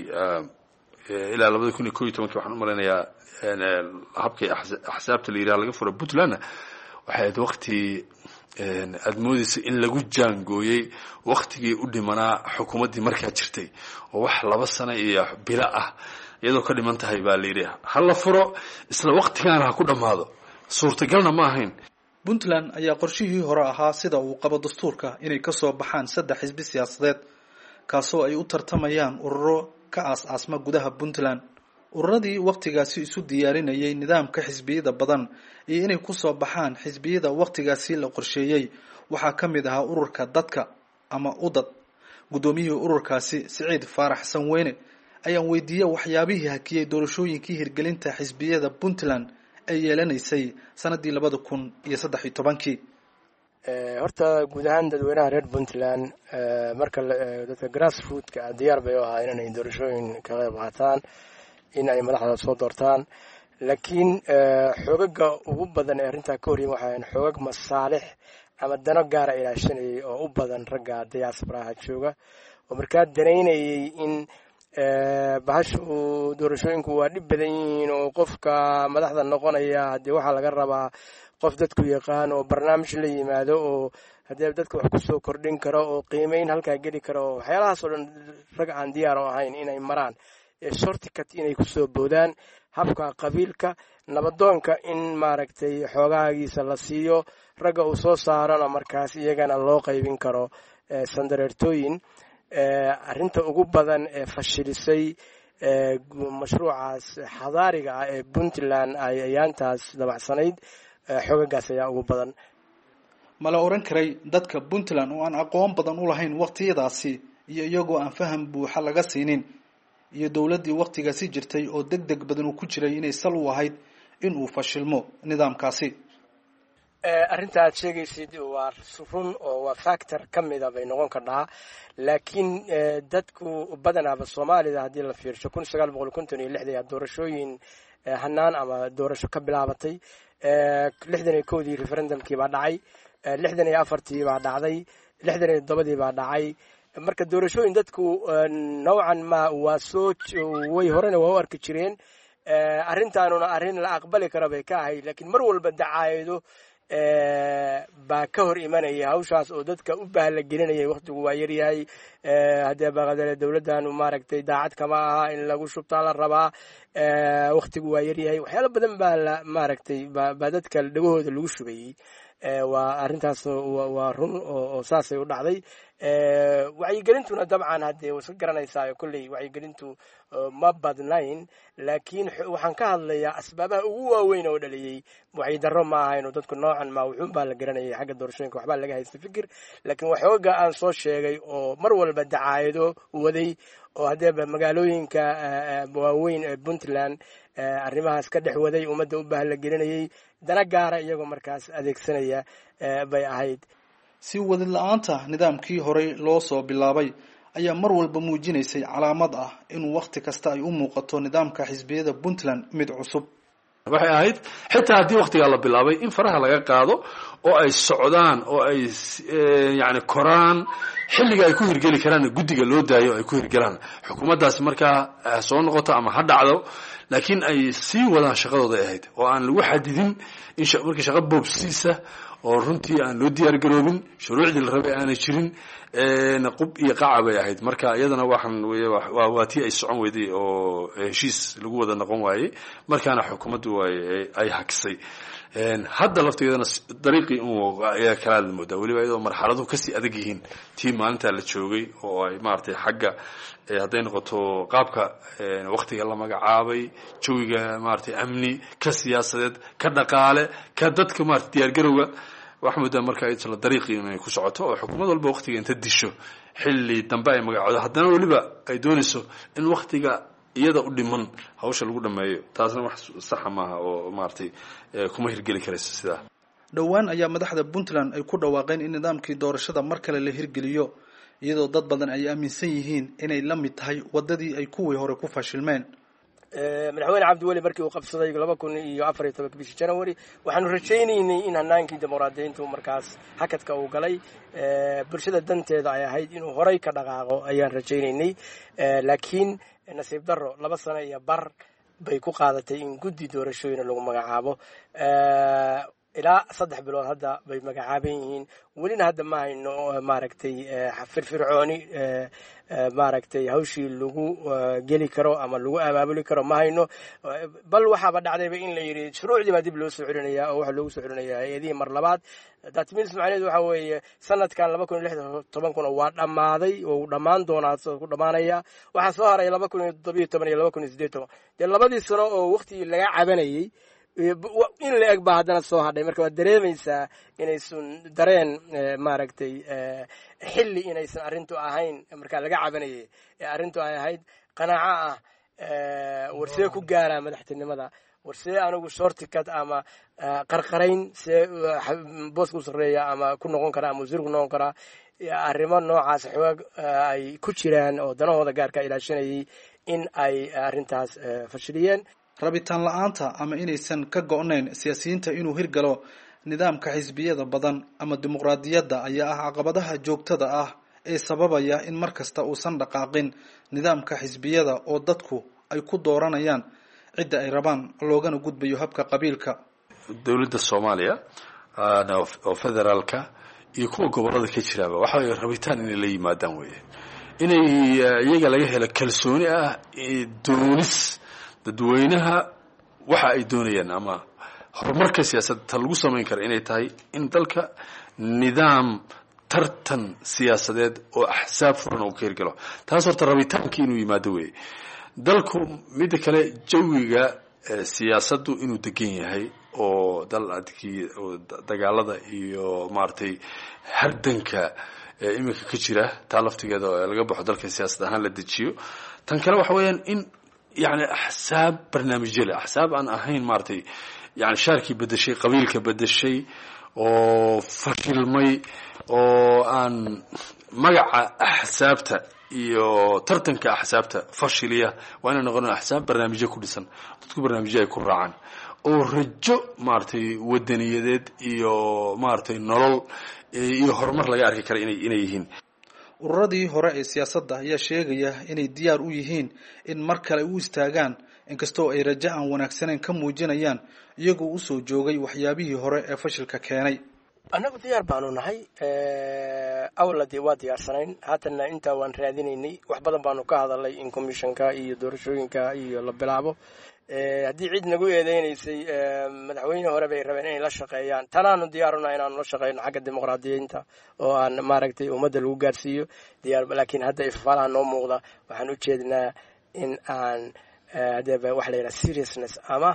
ilaa labada kun iyo koob iyo tobankii waxaan u maleynayaa habkii axsaabta la yiraahdo laga furo Puntland waxay ahayd waqti aad moodaysa in lagu jaangooyay waqtigii u dhimanaa xukuumaddii markaa jirtay oo wax laba sano iyo bilo ah iyadoo ka dhiman tahay baa la yidhi ha la furo isla waqtigaana ha ku dhammaado. suurtagalna ma ahayn. Puntland ayaa qorshihii hore ahaa sida uu qabo dastuurka inay ka soo baxaan saddex xisbi siyaasadeed kaasoo ay u tartamayaan ururo ka aas-aasma gudaha Puntland. ururadii waqtigaasi isu diyaarinayay nidaamka xisbiyada badan iyo inay ku soo baxaan xisbiyada waqtigaasi la qorsheeyay waxaa ka mid ahaa ururka dadka ama udad. gudoomiyihii ururkaasi Siciid Faarax Sanweyne ayaan weydiiyay waxyaabihii hakiyay doorashooyinkii hirgelinta xisbiyada Puntland ay yeelanaysay sanadii labada kun iyo saddex iyo tobankii. horta guud ahaan dadweynaha reer Puntland marka dadka grassroots-ka diyaar bay u ahaayeen inay doorashooyin ka qayb qaataan in ay madaxda soo doortaan. laakiin xoogagga ugu badan ee arrintaa ka horreeyay waxay ahayn xoogag masaalix ama dano gaara ilaashanayay oo u badan ragga diasporaha jooga oo markaa danaynayay in bahasha uu doorashooyinku waa dhib badan yihiin oo qofka madaxda noqonaya haddii waxaa laga rabaa qof dadku yaqaan oo barnaamij la yimaado oo haddii dadka wax kusoo kordhin karo oo qiimeyn halkaa geli karo oo waxyaalahaas oo dhan rag aan diyaar u ahayn inay maraan shortcut inay kusoo boodaan habka qabiilka nabadoonka in maaragtay xoogaagiisa la siiyo ragga uu soo saarana markaas iyagana loo qaybin karo sandareertooyin. arrinta ugu badan ee fashilisay mashruucaas xadaariga ah ee Puntland ay ayaantaas dabacsanayd xoogagaas ayaa ugu badan. ma la oran karay dadka Puntland oo aan aqoon badan u lahayn waqtiyadaasi iyo iyagoo aan faham buuxa laga siinin iyo dawladdii waqtigaasi jirtay oo degdeg badan uu ku jiray inay sal u ahayd in uu fashilmo nidaamkaasi? arrinta aad sheegaysid waa run oo waa factor ka mida bay noqon kartaa. laakiin dadku badanaaba Soomaalida haddii la fiirsho kun sagaal boqol konton iyo lixdii doorashooyin hanaan ama doorasho ka bilaabatay. lixdan iyo kowdii referendumkii baa dhacay, lixdan iyo afartii baa dhacday, lixdan iyo toddobadii baa dhacay. marka doorashooyin dadku noocan ma waa soo way horena waa u arki jireen. arrintaanuna arrin la aqbali kara bay ka ahayd laakiin mar walba dacaayado baa ka hor imanaya hawshaas oo dadka u bahla gelinayay. waqtigu waa yaryahay, haddee baqadale dawladdan maaragtay daacad kama aha in lagu shubtaa la rabaa, waqtigu waa yaryahay, waxyaalo badan baa la maaragtay baa dadka dhagahooda lagu shubayey. waa arrintaas waa run oo saasay u dhacday. wacyigelintuna dabcan haddee waa iska garanaysaa kolley wacyigelintu ma badnayn, laakiin waxaan ka hadlayaa asbaabaha ugu waaweyn oo dhaliyey wacyidarro ma ahayn oo dadku noocan ma wuxuun baa la garanayay xagga doorashooyinka waxbaa laga haysta fikir. laakiin waxooga aan soo sheegay oo mar walba dacaayado waday oo haddeeba magaalooyinka waaweyn ee Puntland arrimahaas ka dhex waday ummadda u bahla gelinayay dana gaara iyagoo markaas adeegsanaya bay ahayd. si wadid la'aanta nidaamkii horey loo soo bilaabay ayaa mar walba muujinaysay calaamad ah in waqti kasta ay u muuqato nidaamka xisbiyada Puntland mid cusub. waxay ahayd xitaa haddii waktigaa la bilaabay in faraha laga qaado oo ay socdaan oo ay yani koraan xilliga ay ku hirgeli karaan guddiga loo daayo ay ku hirgelaan xukuumaddaasi markaa soo noqoto ama ha dhacdo laakiin ay sii wadaan shaqadooda ay ahayd oo aan lagu xadidin in markii shaqa boobsiisa oo runtii aan loo diyaar garoobin shuruucdii la rabay aanay jirin qub iyo qaca bay ahayd marka iyadana waxaan waa tii ay socon weyday oo heshiis lagu wada noqon waayey markaana xukuumaddu ay hakisay hadda lafteedana dariiqii ayaa kala hadla moodaa weliba iyadoo marxaladuhu kasii adag yihiin tii maalintaa la joogay oo ay maaragtay xagga hadday noqoto qaabka waktiga la magacaabay jawiga maaragtay amni ka siyaasadeed ka dhaqaale ka dadka maarata diyaargarowga waxaa moodaa marka isla dariiqii inay ku socoto oo xukuumad walba waktiga inta disho xilli dambe ay magacoodo haddana weliba ay doonayso in waktiga iyada u dhiman hawsha lagu dhameeyo taasna wax saxa maaha oo maaragtay kuma hirgeli karayso sidaa dhowaan ayaa madaxda puntland ay ku dhawaaqeen in nidaamkii doorashada mar kale la hirgeliyo iyadoo dad badan ay aaminsan yihiin inay la mid tahay waddadii ay kuwii hore ku fashilmeen madaxweyne cabdiweli markii uu qabsaday laba kun iyo afar iyo tobanka bishii january waxaanu rajaynaynay in hanaankii dimuqraadiyiintu markaas hakadka uu galay bulshada danteeda ay ahayd inuu horay ka dhaqaaqo ayaan rajaynaynay laakiin nasiib daro laba sano iyo bar bay ku qaadatay in guddi doorashooyina lagu magacaabo ilaa saddex bilood hadda bay magacaaban yihiin welina hadda ma hayno maaragtay firfircooni maaragtay hawshii lagu geli karo ama lagu abaabuli karo ma hayno bal waxaaba dhacdayba in la yidhi shuruucdii baa dib loo soo celinayaa oo waxa loogu soo celinayaa hay-adihii mar labaad datmins macnaheedu waxa weeye sanadkan laba kun iyo lix iyo toban kuna waa dhammaaday oo uu dhammaan doonaa ku dhammaanaya waxaa soo haray laba kun iyo toddobiyo toban iyo laba kun iyo siddeed toban dee labadii sano oo waktigii laga cabanayay in la eg baa haddana soo hadhay marka waad dareemaysaa inaysan dareen maaragtay xilli inaysan arrintu ahayn markaa laga cabanayay ee arrintu ay ahayd qanaaco ah warsee ku gaaraa madaxtinimada warsee anigu shorticut ama qarqarayn see booska u sarreeya ama ku noqon karaa ama wasiir ku noqon karaa arrimo noocaas xoog ay ku jiraan oo danahooda gaarka ilaashanayay in ay arrintaas fashiliyeen rabitaan la-aanta ama inaysan ka go-nayn siyaasiyiinta inuu hirgalo nidaamka xisbiyada badan ama dimuqraadiyadda ayaa ah caqabadaha joogtada ah ee sababaya in mar kasta uusan dhaqaaqin nidaamka xisbiyada oo dadku ay ku dooranayaan cidda ay rabaan loogana gudbayo habka qabiilka dowladda soomaaliya oo federaalka iyo kuwa gobolada ka jiraaba waxa way rabitaan inay la yimaadaan weeye inay iyaga laga helo kalsooni ah doonis dadweynaha waxa ay doonayaan ama horumarka siyaasadda ta lagu samayn kara inay tahay in dalka nidaam tartan siyaasadeed oo axsaab furan uu ka hirgalo taas horta rabitaankii inuu yimaado weeye dalku midda kale jawiga siyaasaddu inuu degan yahay oo dal adkii dagaalada iyo maaragtay hardanka iminka ka jira taa laftigeeda oo laga baxo dalka siyaasad ahaan la dejiyo tan kale waxa weeyaan in يعني أحساب برنامج له أحساب عن أهين مارتي يعني شاركي بدل شيء قبيل كبدل شيء أو فشل مي أو عن مجع أحسابته يو ترتن كأحسابته فشلية وأنا نقول أحساب برنامج كل سنة تذكر برنامج يكون رعان أو رجع مارتي ودني يدد يو مارتي نرل يو هرمر لا يعرف كره إني إنيهين ururadii hore ee siyaasadda ayaa sheegaya inay diyaar u yihiin in mar kale u istaagaan inkastoo ay rajo aan wanaagsaneyn ka muujinayaan iyagoo u soo joogay waxyaabihii hore ee fashilka keenay annagu diyaar baanu nahay awla dee waa diyaarsanayn haatanna intaa waan raadinaynay wax badan baanu ka hadalnay in commissionka iyo doorashooyinka iyo la bilaabo haddii cid nagu eedeynaysay madaxweyne hore bay rabeen inay la shaqeeyaan tanaanu diyaaruna inaanu la shaqeyno xagga dimuqraadiyiinta oo aan maaragtay ummadda lagu gaarsiiyo diyaar laakiin hadda ifaalaha noo muuqda waxaan u jeednaa in aan hadeeba waxa la yidhaha seriousness ama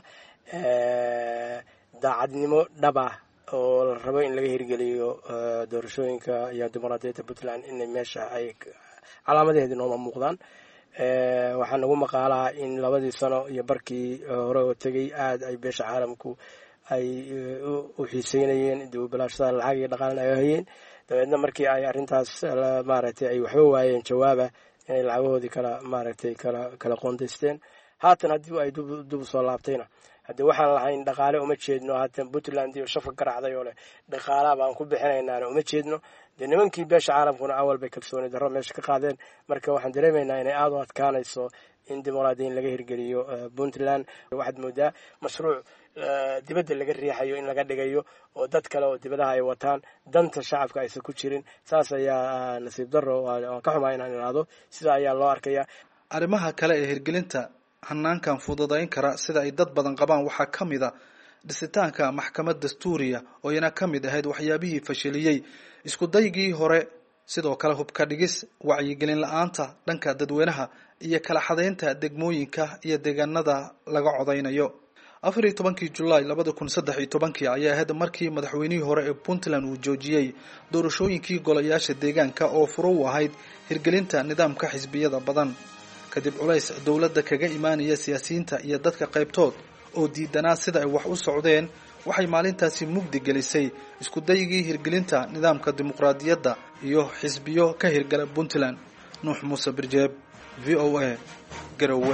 daacadnimo dhaba oo la rabo in laga hirgeliyo doorashooyinka iyo dimuqraadiyadda puntland in meesha ay calaamadaheedi nooma muuqdaan waxaa nagu maqaalaa in labadii sano iyo barkii hore oo tegay aad ay beesha caalamku ay u xiiseynayeen dibubalaashada lacag iyo dhaqaalana ay hayeen dabeedna markii ay arrintaas maaragtay ay waxba waayeen jawaaba inay lacagahoodii kala maaragtay kala kala qoondaysteen haatan haddii ay dub dub soo laabtayna haddii waxaan lahayn dhaqaale uma jeedno haatan puntland iyo shafka garaacday oo leh dhaqaalaha baan ku bixinaynaana uma jeedno dee nimankii beesha caalamkuna awal bay kalsooni darro meesha ka qaadeen marka waxaan dareemaynaa inay aada u adkaanayso in dimuqraadiyin laga hirgeliyo puntland waxaad moodaa mashruuc dibadda laga riixayo in laga dhigayo oo dad kale oo dibadaha ay wataan danta shacabka aysan ku jirin saas ayaa nasiib darro waan ka xumaa inaan idhaahdo sida ayaa loo arkaya arrimaha kale ee hirgelinta hanaankan fududayn kara sida ay dad badan qabaan waxaa ka mid a dhisitaanka maxkamad dastuuriya oo iyana ka mid ahayd waxyaabihii fashiliyey isku daygii hore sidoo kale hubka dhigis wacyigelin la-aanta dhanka dadweynaha iyo kala xadaynta degmooyinka iyo deegaanada laga codaynayo afar iyo tobankii julaay labada kun saddex iyo tobankii ayaa ahayd markii madaxweynihii hore ee puntland uu joojiyey doorashooyinkii golayaasha deegaanka oo furo u ahayd hirgelinta nidaamka xisbiyada badan kadib culays dowladda kaga imaanaya siyaasiyiinta iyo dadka qaybtood oo diidanaa sida ay wax u socdeen waxay maalintaasi mugdi gelisay isku daygii hirgelinta nidaamka dimuqraadiyadda iyo xisbiyo ka hirgala puntland nuux muuse birjeeb v o a garowe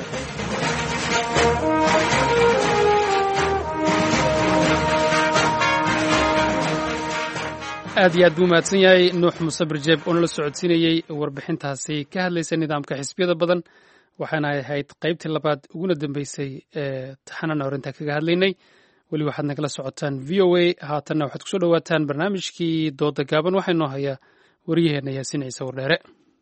aad iyo aad buu mahadsan yahay nuux muuse birjeeb oo nala socodsiinayey warbixintaasi ka hadlaysa nidaamka xisbiyada badan waxaana ahayd qaybtii labaad uguna dambeysay ee taxanana horintaa kaga hadlaynay weli waxaad nagala socotaan v o a haatanna waxaad kusoo dhawaataan barnaamijkii dooda gaaban waxaa inoo hayaa waryaheena yaasiin ciise wardheere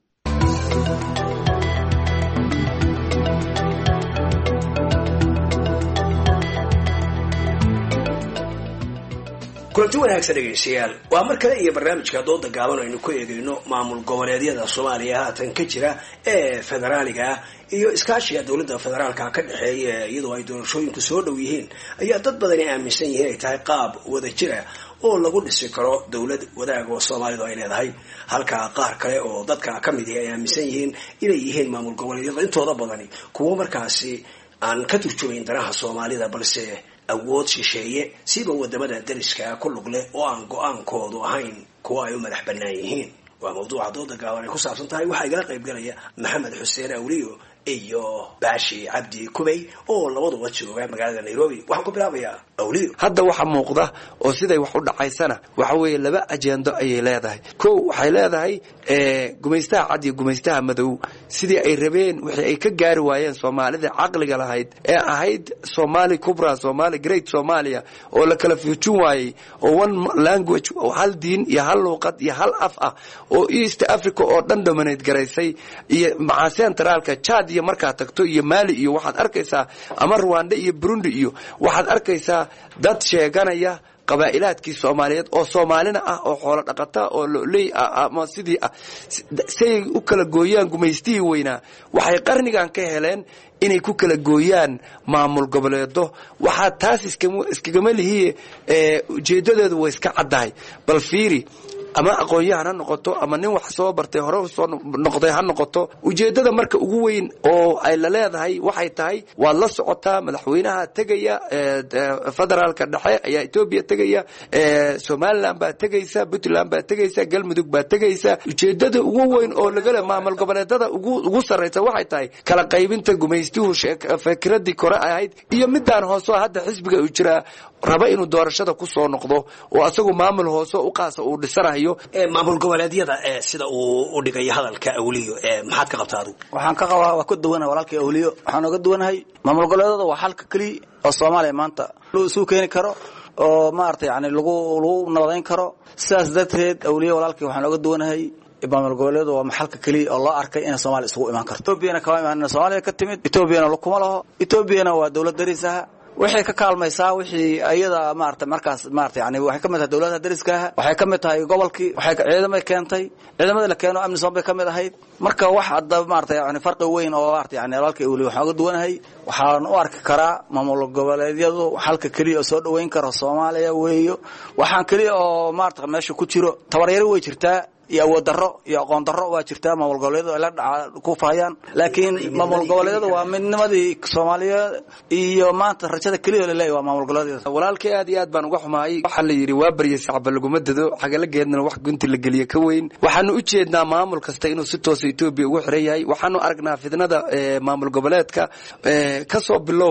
kulanti wanaagsan dhegeystayaal waa mar kale iyo barnaamijka dooda gaaban aynu ku eegayno maamul goboleedyada soomaaliya haatan ka jira ee federaaliga ah iyo iskaashiga dowladda federaalka ka dhexeeya iyadoo ay doorashooyinku soo dhow yihiin ayaa dad badani aaminsan yihiin ay tahay qaab wada jira oo lagu dhisi karo dowlad wadaag oo soomaalidu ay leedahay halka qaar kale oo dadka ka mid ah ay aaminsan yihiin inay yihiin maamul goboleedyada intooda badani kuwo markaasi aan ka turjumayn danaha soomaalida balse awood shisheeye siba wadamada dariska ku lug leh oo aan go-aankoodu ahayn kuwa ay u madax bannaan yihiin waa mawduuca dooda gaaban ay ku saabsan tahay waxaa igala qayb galaya maxamed xuseen awliyo iyo baashi cabdi kubay oo labaduba jooga magaalada nairobi waxaan ku bilaabayaa awliyo hadda waxa muuqda oo siday wax u dhacaysana waxa weeye laba ajendo ayay leedahay kow waxay leedahay gumaystaha cad iyo gumaystaha madow sidii ay rabeen wixii ay ka gaari waayeen soomaalida caqliga lahayd ee ahayd Somali Kubra Somali Great Somalia oo la kala fuujin waayey oo one language oo hal diin iyo hal luqad iyo hal af ah oo East Africa oo dhan dominate garaysay iyo maca centralka Chad iyo markaa tagto iyo Mali iyo waxaad arkaysaa ama Rwanda iyo Burundi iyo waxaad arkaysaa dad sheeganaya qabaa'ilaadkii Soomaaliyeed oo Soomaalina ah oo xoolo dhaqata oo loley ama sidii ah say u kala gooyaan gumaystii weynaa waxay qarnigan ka heleen inay ku kala gooyaan maamul goboleedo waxa taas iskaga malihiye ee ujeedadeedu way iska caddahay bal fiiri ama aqoonyahan ha noqoto ama nin wax soo bartay hore soo noqday ha noqoto ujeedada marka ugu weyn oo ay la leedahay waxay tahay waa la socotaa madaxweynaha tagaya federaalka dhexe ayaa Ethiopia tagaya Somaliland baa tagaysa Puntland baa tagaysa Galmudug baa tagaysa ujeedada ugu weyn oo laga leeyahay maamul goboleedada ugu ugu sareysa waxay tahay kala qaybinta gumaystuhu fikradii kore ahayd iyo midaan hoos oo hadda xisbiga u jira raba inuu doorashada ku soo noqdo oo asagu maamul hoos oo u qaasa uu dhisanayo ee maamul goboleedyada ee sida uu u dhigay hadalka awliyo ee maxaad ka qabtaa adigu waxaan ka qabaa waa ku duwanaa walaalkay awliyo waxaan uga duwanahay maamul goboleedyada waa xalka kali oo Soomaaliya maanta loo soo keeni karo oo maartay yani lagu lagu nabadayn karo sidaas darteed awliyo walaalkay waxaan uga duwanahay maamul goboleedyada waa xalka kali oo loo arkay in Soomaaliya isugu iman karto Ethiopia ka imaan Soomaaliya ka timid Ethiopia la kuma laho Ethiopia waa dawlad darisaha waxay ka kaalmaysaa wixii ayada maartay markaas maartay yani waxay ka mid tahay dawladda dariska ah waxay ka mid tahay gobolkii waxay ciidamada keentay ciidamada la keeno amni Soomaaliya ka mid ahayd marka wax hadda maartay yani farqi weyn oo maartay yani walaalkay uu leeyahay waxa uga duwanahay waxaan u arki karaa maamul goboleedyadu halka kaliya oo soo dhaweyn kara Soomaaliya weeyo waxaan kaliya oo maartay meesha ku jiro tabaryar way jirtaa iyo wadaro iyo aqoon daro waa jirtaa maamul goboleedyada la dhaca ku faayaan laakiin maamul goboleedyada waa midnimadii Soomaaliya iyo maanta rajada kaliya la leeyahay waa maamul goboleedyada walaalkay aad iyo aad baan uga xumahay waxa la yiri waa bariyay shacab lagu madado xagala geedna wax gunti la galiyo ka weyn waxaanu u jeednaa maamul kasta inuu si toos Ethiopia ugu xiran yahay waxaanu aragnaa fidnada maamul goboleedka ka soo bilow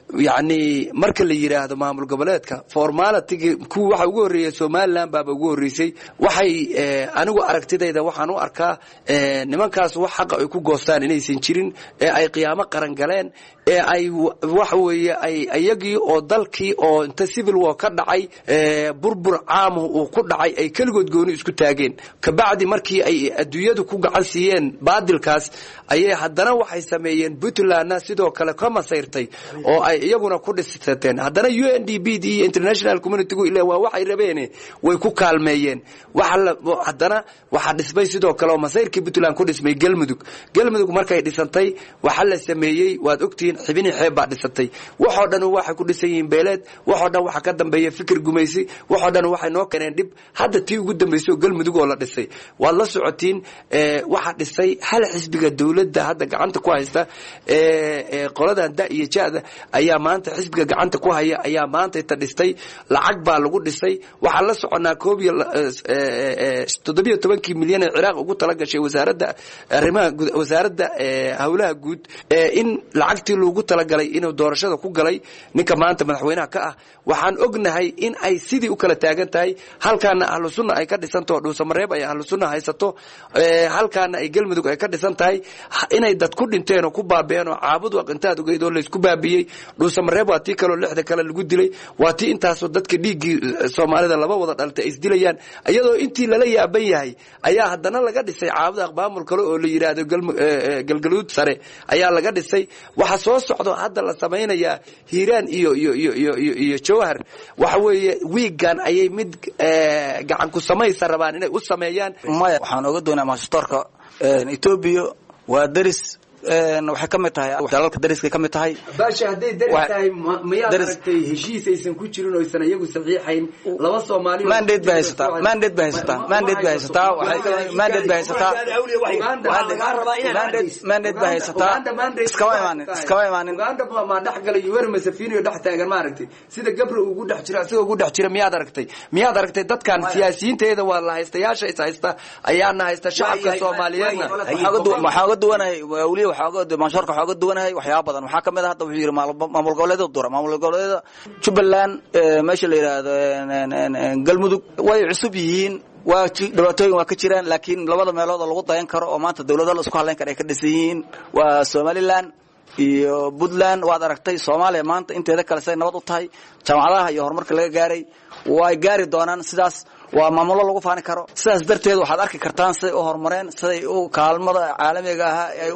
yacni marka la yidhaahdo maamul goboleedka formality kuwa waxa ugu horreeya somaliland baaba ugu horreysay waxay anigu aragtidayda waxaan u arkaa nimankaas wax xaqa ay ku goostaan inaysan jirin ee ay qiyaamo qaran galeen ee ay waxa weeye ay iyagii oo dalkii oo inta civil war ka dhacay burbur caam uu ku dhacay ay kaligood gooni isku taageen kabacdi markii ay adduunyadu ku gacan siiyeen baadilkaas ayay haddana waxay sameeyeen Puntland sidoo kale ka masayrtay oo ay iyaguna ku dhisateen haddana U N D P iyo international community ilaa waa waxay rabeen way ku kaalmeeyeen waxa haddana waxa dhismay sidoo kale oo masayrkii Puntland ku dhismay Galmudug Galmudug markay dhisantay waxa la sameeyay waad ogtiin xibini xeeb baa dhisatay waxoo dhan waxa ku dhisan yihiin beeleed waxoo dhan waxa ka dambeeya fikir gumaysi waxoo dhan waxay noo keeneen dib hadda tii ugu dambeysay Galmudug oo la dhisay waad la socotiin waxa dhisay hal xisbiga dawladda hadda gacanta ku haysta ee qoladan da iyo jaada ayaa maanta xisbiga gacanta ku haya ayaa maanta inta dhistay lacag baa lagu dhisay waxa la soconaa koob iyo toddoba iyo toban milyan ee Ciraaq ugu tala gashay wasaaradda arrimaha wasaaradda hawlaha guud in lacagtii loogu tala galay inuu doorashada ku galay ninka maanta madaxweynaha ka ah waxaan ognahay in ay sidii u kala taagan tahay halkaana ahlu sunna ay ka dhisanto dhuusa mareeb ay ahlu sunna haysato halkaana ay Galmudug ay ka dhisan tahay inay dad ku dhinteen oo ku baabeen oo caabud waqintaad ugeedo la isku baabiyay dhuusa mareeb waa tii kale lixda kale lagu dilay waa tii intaas oo dadka dhiigii Soomaalida laba wada dhaltay is dilayaan iyadoo intii lala yaaban yahay ayaa haddana laga dhisay caabud aqbaamul kale oo la yiraahdo galgaluud sare ayaa laga dhisay waxa soo socdo hadda la sameeynaya Hiiraan iyo iyo iyo iyo iyo Jowhar waxa weeye wiigan ayay mid gacan ku sameeysa rabaan inay u sameeyaan maya waxaan uga doonaa maastorka Ethiopia waa daris waxay kamid tahay dalalka dariska kamid tahay baasha haday daris tahay miyaa aragtay heshiis aysan ku jirin oo aysan iyagu saxiixayn laba Soomaali mandate bay haysataa mandate bay haysataa mandate bay haysataa waxay mandate bay haysataa mandate bay haysataa iskama imaanin iskama imaanin Uganda ma dhaxgalay Yoweri Museveni oo dhax taagan ma aragtay sida gabra ugu dhax jira asagoo ugu dhax jira miyaad aragtay miyaad aragtay dadkan siyaasiyiinteeda waa la haystayaasha is haysta ayaana haysta shacabka Soomaaliyeedna waxa uga duwanahay wali waxa uga maasharka waxa uga duwanahay waxyaabo badan waxa kamid ah hadda wuxuu yiri maamul goboleedyada dura maamul goboleedyada Jubbaland meesha la yiraahdo Galmudug way cusub yihiin waa dhibaatooyin waa ka jiraan laakiin labada meelood lagu dayan karo oo maanta dawladda la isku haleyn karo ay ka dhisan yihiin waa Somaliland iyo Puntland waad aragtay Soomaaliya maanta inteeda kale say nabad u tahay jaamacadaha iyo horumarka laga gaaray way gaari doonaan sidaas waa maamulo lagu faani karo sidaas darteed waxaad arki kartaan say u horumareen siday u kaalmada caalamiga ah ay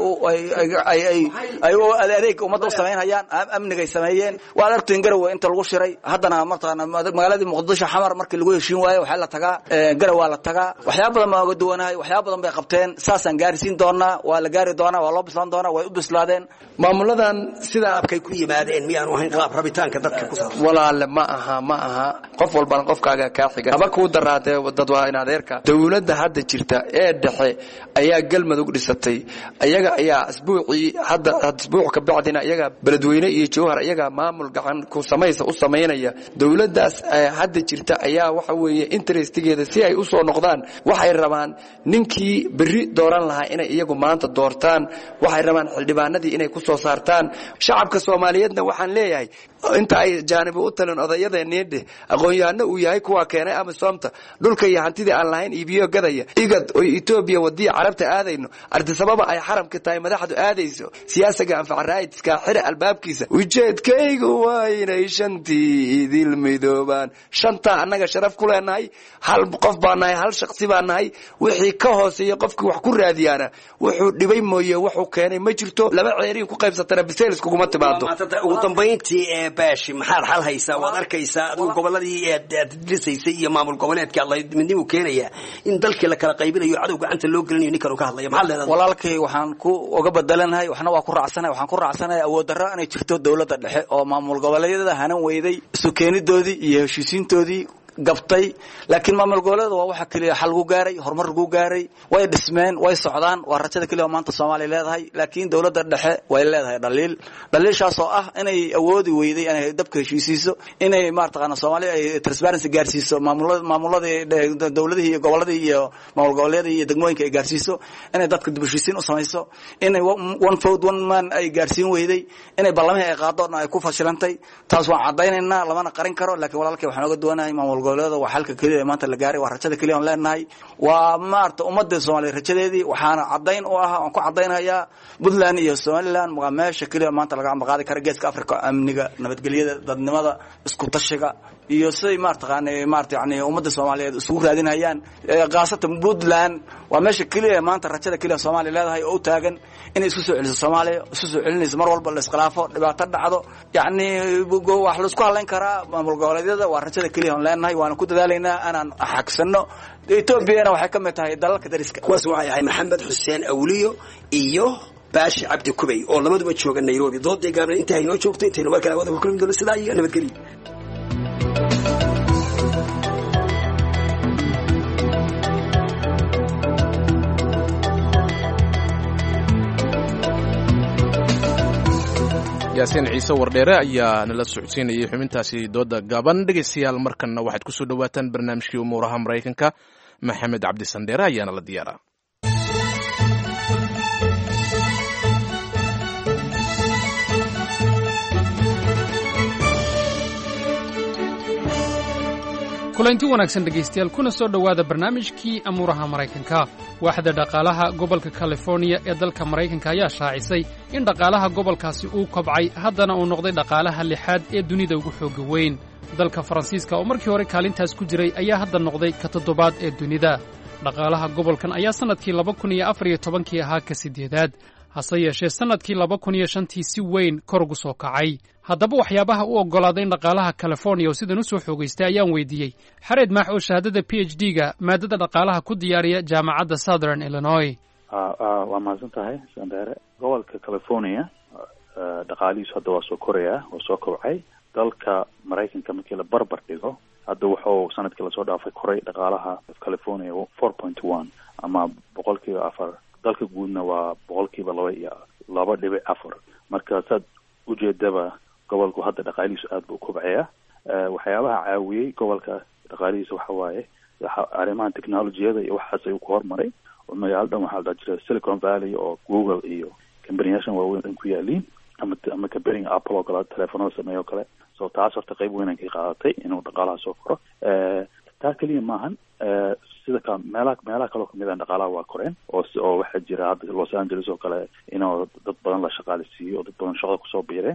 ay ay ay u adeeg ummadda u sameeyaan amniga ay sameeyeen waa aragteen Garowe inta lagu shiray haddana martaana magaalada Muqdisho xamar markii lagu heshiin waayo waxa la tagaa Garowe la tagaa waxyaabo badan ma uga duwanahay waxyaabo badan bay qabteen saasan gaarsiin doonaa waa la gaari doonaa waa loo bislaan doonaa way u bislaadeen maamuladan sida abkay ku yimaadeen miyaan ahayn qaab rabitaanka dadka ku saabsan walaal ma aha ma aha qof walba qofkaaga ka xiga aba ku daraatay dad waa in adeerka dawladda hadda jirta ee dhexe ayaa Galmudug dhisatay ayaga ayaa asbuuci hadda asbuuc ka bacdina ayaga beledweyne iyo Jowhar ayaga maamul gacan ku sameeysa u sameeynaya dawladdaas hadda jirta ayaa waxa weeye interestigeeda si ay u soo noqdaan waxay rabaan ninkii bari dooran lahaa inay iyagu maanta doortaan waxay rabaan xildhibaanadii inay ku soo saartaan shacabka Soomaaliyeedna waxaan leeyahay inta ay jaanibo u talan odayadeennii aqoon-yahano uu yahay kuwa keenay ama soomta dhulka iyo hantida aan lahayn iibiyo gadaya igad oo Ethiopia wadii carabta aadayno arti sababa ay xaramka tahay madaxdu aadayso siyaasiga anfac raayidka xira albaabkiisa ujeedkaygu waa inay shantii idil midoobaan shanta annaga sharaf ku leenahay hal qof baan nahay hal shakhsi baan nahay wixii ka hooseeya qofkii wax ku raadiyana wuxuu dhibay mooyee wuxuu keenay ma jirto laba ceeriin ku qaybsatana biseel iskuma timaado ugu dambeyntii ee baashi maxaad xal haysaa waad arkaysaa adigu goboladii ee dhisaysay iyo maamul goboleedka Allah midnimo keenaya in dalkii la kala qaybinayo cadow gacanta loo gelinayo ninkan uu ka hadlayo maxaa leedahay walaalkay waxaan ku uga badalanahay waxna waa ku raacsanahay waxaan ku raacsanahay awood darro inay jirto dawladda dhexe oo maamul goboleedyada hanan weyday isu keenidoodii iyo heshiisiintoodii gabtay laakiin maamul goboleedu waa waxa kaliya xal lagu gaaray horumar lagu gaaray way dhismeen way socdaan waa rajada kaliya maanta Soomaaliya leedahay laakiin dawladda dhexe way leedahay dhaliil dhaliishaas oo ah inay awoodi weyday inay dabka heshiisiiso inay maartaqana Soomaaliya ay transparency gaarsiiso maamulada maamulada dawladda iyo gobolada iyo maamul goboleedyada iyo degmooyinka ay gaarsiiso inay dadka dib u heshiisiin u samayso inay one vote one man ay gaarsiin weyday inay baarlamaanka ay qaadaan ay ku fashilantay taas waa cadaynaynaa lamana qarin karo laakiin walaalkay waxaan uga doonahay maamul goboleedyada waa xalka kaliya maanta la gaaray waa rajada kaliya oo leenahay waa maarta ummadda Soomaaliyeed rajadeedii waxaana cadayn u ah aan ku cadaynayaa Puntland iyo Somaliland waa meesha kaliya maanta laga ambaqaadi karo geeska Afrika amniga nabadgelyada dadnimada isku tashiga iyo say maartaqaanay maarta yani ummadda Soomaaliyeed isugu raadinayaan qaasatan Puntland waa meesha kaliya maanta rajada kaliya Soomaaliya leedahay oo taagan inay isku soo celiso Soomaaliya isku soo celinayso mar walba la iskhilaafo dhibaato dhacdo yani wax la isku haleyn karaa maamul goboleedyada waa rajada kaliya oo leenahay waana ku dadaalaynaa inaan xagsano Ethiopia waxay ka mid tahay dalalka dariska kuwaas waxay ahay Maxamed Xuseen Awliyo iyo Baashi Cabdi Kubay oo labaduba jooga Nairobi doodii gaabna inta ay noo joogtay inta mar kale wada ku kulmi doono sidaa iyo nabadgelyo yaasiin ciise wardheere ayaa nala socodsiinayay xubintaasi dooda gaaban dhegaystayaal markanna waxaad ku soo dhawaataan barnaamijkii umuuraha maraykanka maxamed cabdi sandheere ayaana la diyaaraa kulanti wanaagsan dhegaystayaal kuna soo dhowaada barnaamijkii amuuraha maraykanka waaxda dhaqaalaha gobolka californiya ee dalka maraykanka ayaa shaacisay in dhaqaalaha gobolkaasi uu kobcay haddana uu noqday dhaqaalaha lixaad ee dunida ugu xooga weyn dalka faransiiska oo markii hore kaalintaas ku jiray ayaa hadda noqday ka toddobaad ee dunida dhaqaalaha gobolkan ayaa sannadkii laba kun iyo afar iyo tobankii ahaa ka siddeedaad hase yeeshee sannadkii laba kun iyo shantii si weyn kor ugu soo kacay haddaba waxyaabaha u oggolaaday in dhaqaalaha californiya oo sidan u soo xoogaystay ayaan weydiiyey xareed maax oo shahaadada p h d ga maadada dhaqaalaha ku diyaariya jaamacadda southern illinois waa mahadsan tahay sandheere gobolka california dhaqaalihiisu hadda waa soo koraya waa soo kobcay dalka maraykanka markii la barbar dhigo hadda wuxuu sanadkii lasoo dhaafay koray dhaqaalaha california four point one ama boqolkiiba afar dalka guudna waa boqolkiiba laba iyo laba dhibic afar marka saad ujeedaba gobolku hadda dhaqaalihiisu aad buu u kobcaya waxyaabaha caawiyey gobolka dhaqaalihiisa waxa waaye arrimaha technologiyada iyo waxaas ayuu ku hormaray oo magaalo dhan waxaa la dhaha jira silicon valley oo google iyo kambaniyaashan waaweyn dhan ku yaaliin ama ama kambaniga apple oo kale teleefonada sameeya oo kale so taas horta qayb weyn ka qaadatay inuu dhaqaalaha soo koro taa keliya maahan sida ka meelaha meelaha kaloo kamid ah dhaqaalaha waa koreen oo oo waxaa jira hadda Los Angeles oo kale inuu dad badan la shaqaaleysiiyo oo dad badan shaqada kusoo biireen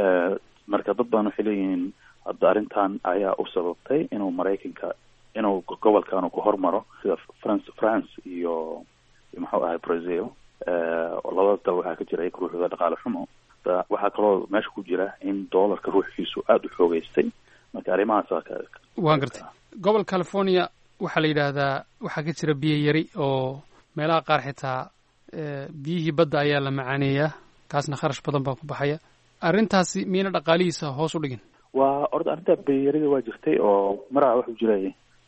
marka dad badan waxay leeyihiin hadda arrintan ayaa u sababtay inuu maraykanka inuu gobolkan ku hormaro sida France France iyo muxuu ahay Brazil oo labada dal waxaa ka jira ay ruuxda dhaqaale xumo waxaa kaloo meesha ku jira in dollarka ruuxiisu aad u xoogaystay marka arrimahaas waan gartay gobol California waxaa la yidhaahdaa waxaa ka jira biyo yari oo meelaha qaar xitaa biyihii badda ayaa la macaaneeyaa kaasna kharash badan baa ku baxaya arrintaasi miyayna dhaqaalihiisa hoos u dhigin waa orda arrintaa biyo yarida waa jirtay oo maraa wuxuu jiray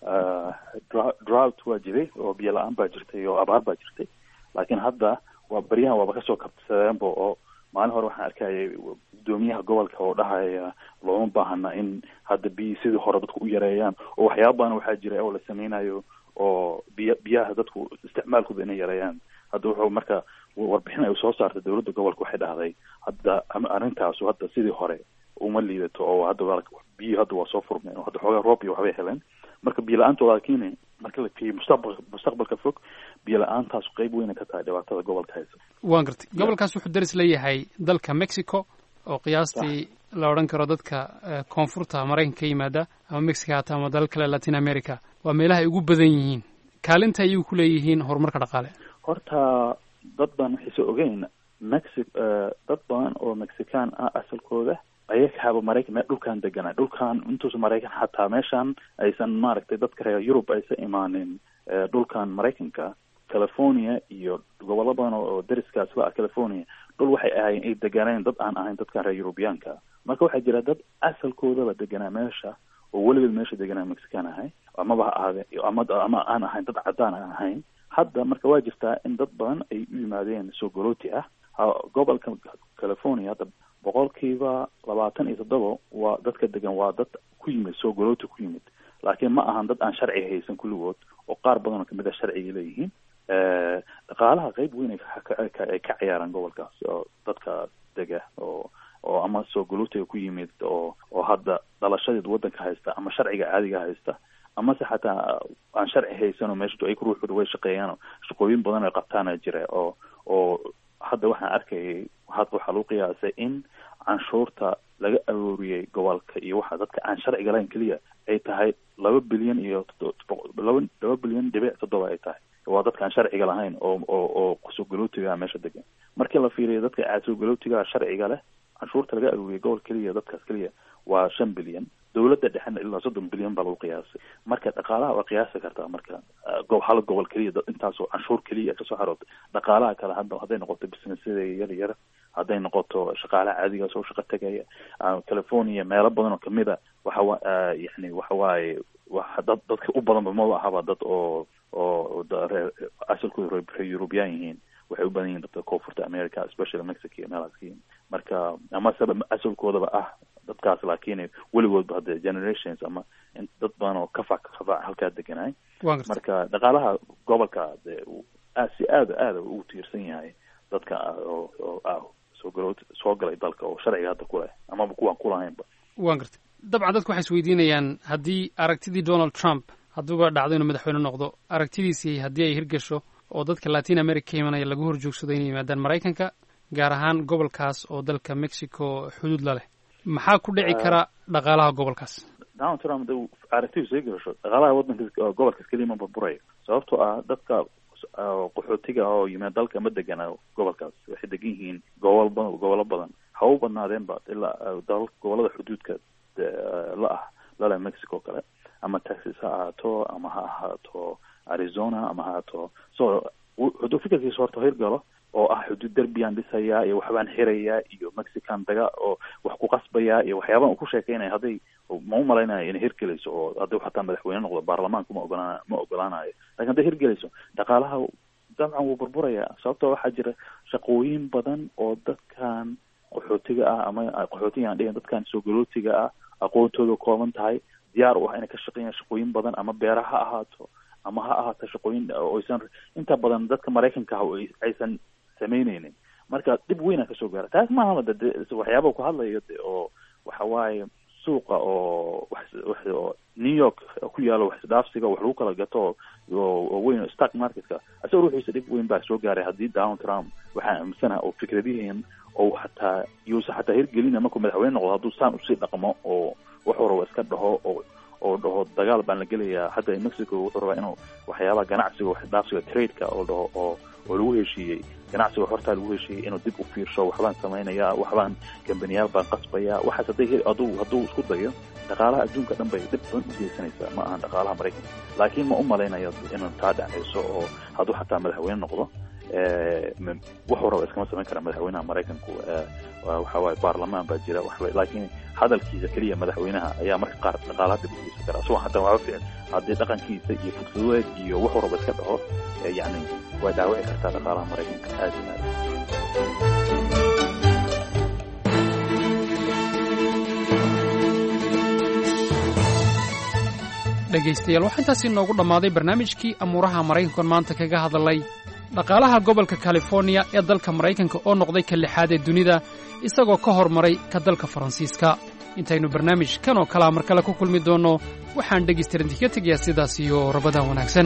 drought waa jiray oo biyo la-aan baa jirtay oo abaar baa jirtay laakiin hadda waa baryahan waaba kasoo kabsadeenba oo maalin hore waxaan arkayay gudoomiyaha gobolka oo dhahaya looma baahana in hadda biyi sidii hore dadku u yareeyaan oo waxyaaba badan waxaa jira oo la sameynayo oo biy biyaha dadku isticmaalkooda inay yareeyaan hadda wuxuu marka warbixin ay soo saartay dowladda gobolka waxay dhahday hadda arrintaasu hadda sidii hore uma liidato oo hadda biyi hadda waa soo furmeen oo hadda xoogaa roob iyo waxbay heleen marka biyo la-aantooda laakiin marka la fiiriyo mustaqbalka mustaqbalka fog biyo la-aantaas qayb weyn ka tahay dhibaatada gobolka haysa waan gartay gobolkaas wuxuu daris leeyahay dalka Mexico oo qiyaastii la odhan karo dadka koonfurta maraykanka ka yimaada ama Mexico hata ama dalal kale Latin America waa meelaha ay ugu badan yihiin kaalinta ayuu ku leeyihiin horumarka dhaqaale horta dad baan waxaysa ogeyn Mexico dad badan oo Mexican ah asalkooda ayaga haba maraykan meel dhulkan deganaa dhulkan intuusa maraykan xataa meeshan aysan maaragtay dadka reer Yurub aysan imaanin dhulkan maraykanka California iyo gobollo badan oo dariskaas la California dhul waxay ahaayeen ay deganeen dad aan ahayn dadka reer Yurubiyaanka marka waxaa jira dad asalkoodaba deganaa meesha oo weligeed meesha deganaa mexican ahay amaba ha ahaade ama ama aan ahayn dad cadaan aan ahayn. hadda marka waa jirtaa in dad badan ay u yimaadeen soo galooti ah. gobolka California hadda boqolkiiba labaatan iyo toddoba waa dadka degan waa dad ku yimid soo galooti ku yimid, laakiin ma ahan dad aan sharci haysan kulligood, oo qaar badan oo kamid ah sharciga leeyihiin. dhaqaalaha qayb weyn ay ka ciyaaraan gobolkaas oo dadka dega oo oo ama soo galoutiga ku yimid oo oo hadda dhalashadeed waddanka haysta ama sharciga caadiga haysta, ama se xataa aan sharci haysan oo meesha ay ruuxooda way shaqeeyaan shaqooyin badan ay qabtaana jira oo oo hadda waxaan arkayay hadda waxaa lagu qiyaasay in canshuurta laga arooriyey gobolka iyo waxa dadka aan sharciga lahayn keliya ay tahay laba bilyan iyo laba laba bilyan dhibic toddoba ay tahay. waa dadka aan sharciga lahayn oo oo oo soo galootiga meesha degan. markii la fiiriyo dadka aan soo galootiga sharciga leh canshuurta laga arooriyey gobol keliya dadkaas keliya waa shan bilyan, dawladda dhexena ilaa soddon bilyan baa lagu qiyaasay. marka dhaqaalaha waa qiyaasi kartaa marka goob hal gobol keliya intaasoo canshuur keliya kasoo xarootay. dhaqaalaha kale hadda hadday noqoto businessyada yar yar, hadday noqoto shaqaalaha caadiga soo shaqo tegaya California meelo badan oo kamid a waxa waa yani waxa waaye waxa dad dadka u badan ma ahaba dad oo oo asalkooda reer European yihiin, waxay u badan yihiin dadka koonfurta America especially Mexico meelahaas. marka ama sabab asalkoodaba ah dadkaas, laakiin weligoodba hadda generations ama dad badan oo ka fac ka fac halkaa deganay. marka dhaqaalaha gobolka si aad aad ugu tiirsan yahay dadka oo oo soo galay soo galay dalka oo sharciga hadda ku leh ama kuwan ku lahaynba. waan gartay. dabcan dadku waxay isweydiinayaan haddii aragtidii Donald Trump hadduuba dhacdo inuu madaxweyne noqdo, aragtidiisii haddii ay hirgasho oo dadka Latin America imanaya lagu horjoogsado inay yimaadaan Maraykanka, gaar ahaan gobolkaas oo dalka Mexico xuduud la leh, maxaa ku dhici kara dhaqaalaha gobolkaas? Donald Trump duu aragtidiisa hirgasho dhaqaalaha waddanka gobolkaas keliya ma burburaya, sababtoo ah dadka qaxootiga oo yimaada dalka ma degana gobolkaas waxay degan yihiin gobol badan gobolo badan ha u badnaadeen ba ilaa dalka gobolada xuduudka la ah la Mexico kale, ama Texas ha ahaato ama ha ahaato Arizona ama ha ahaato. so xuduud fikirkiisa horta hirgalo oo ah xuduud derbiyaan dhisaya iyo waxbaan xirayaa iyo Mexican daga oo wax ku qasbaya iyo waxyaabaha uu ku sheekeynaya hadday ma u malaynayo inay hirgelayso oo haddii xataa madaxweyne noqdo baarlamaanku ma ogolaanayo ma ogolaanayo laakiin hadday hirgelayso dhaqaalaha dabcan wuu burburaya, sababtoo waxaa jira shaqooyin badan oo dadkan qaxootiga ah ama qaxootiga aan dhihin dadkan soo galootiga ah aqoontooda kooban tahay diyaar u ah inay ka shaqeeyaan shaqooyin badan ama beera ha ahaato ama ha ahaato shaqooyin oysan inta badan dadka Maraykanka ah aysan samaynaynin. marka dib weyn ka soo gaara taas ma aha waxyaabo ku hadlayo oo waxa waaye suuqa oo wax oo New York ku yaalo wax dhaafsiga wax lagu kala gato oo weyn stock marketka asoo ruuxiisa dib weyn baa soo gaaray haddii Donald Trump waxa aaminsanaa oo fikradihiin oo hataa yuusa hataa hirgelina markuu madaxweyne noqdo hadduu saan u sii dhaqmo oo wax hore iska dhaho oo oo dhaho dagaal baan la gelayaa. hadda Mexico wuxuu rabaa inuu waxyaabaha ganacsiga wax dhaafsiga trade-ka oo dhaho oo oo lagu heshiiyey ganacsiga horta lagu heshiiyey inuu dib u fiirsho waxbaan samaynayaa waxbaan kambaniyaal baan qasbayaa waxaas hadday hadduu hadduu isku dayo dhaqaalaha adduunka dhan bay dib badan u geysanaysaa, ma ahan dhaqaalaha Maraykanka. laakiin ma u malaynayo inuu taa dhacayso oo hadduu xataa madaxweyne noqdo wuxuu raba iskama samayn kara madaxweynaha Maraykanku. waxa waaye baarlamaan baa jira waxba, laakiin hadalkiisa keliya madaxweynaha ayaa marka qaar dhaqaalaha dib u geysan kara soo hataa waxba fiican haddii dhaqankiisa iyo fikradooda iyo wuxuu raba iska dhaho yani way dhaawici kartaa dhaqaalaha Maraykanka aad iyo aad. dhegaystayaal waxaa intaasi noogu dhammaaday barnaamijkii amuuraha Maraykanka maanta kaga hadalay dhaqaalaha gobolka California ee dalka Maraykanka oo noqday ka lixaad ee dunida isagoo ka hormaray ka dalka Faransiiska. intaynu barnaamij kan oo kala mar kale ku kulmi doono waxaan dhegaystayaal ka tegayaa sidaas iyo rabada wanaagsan.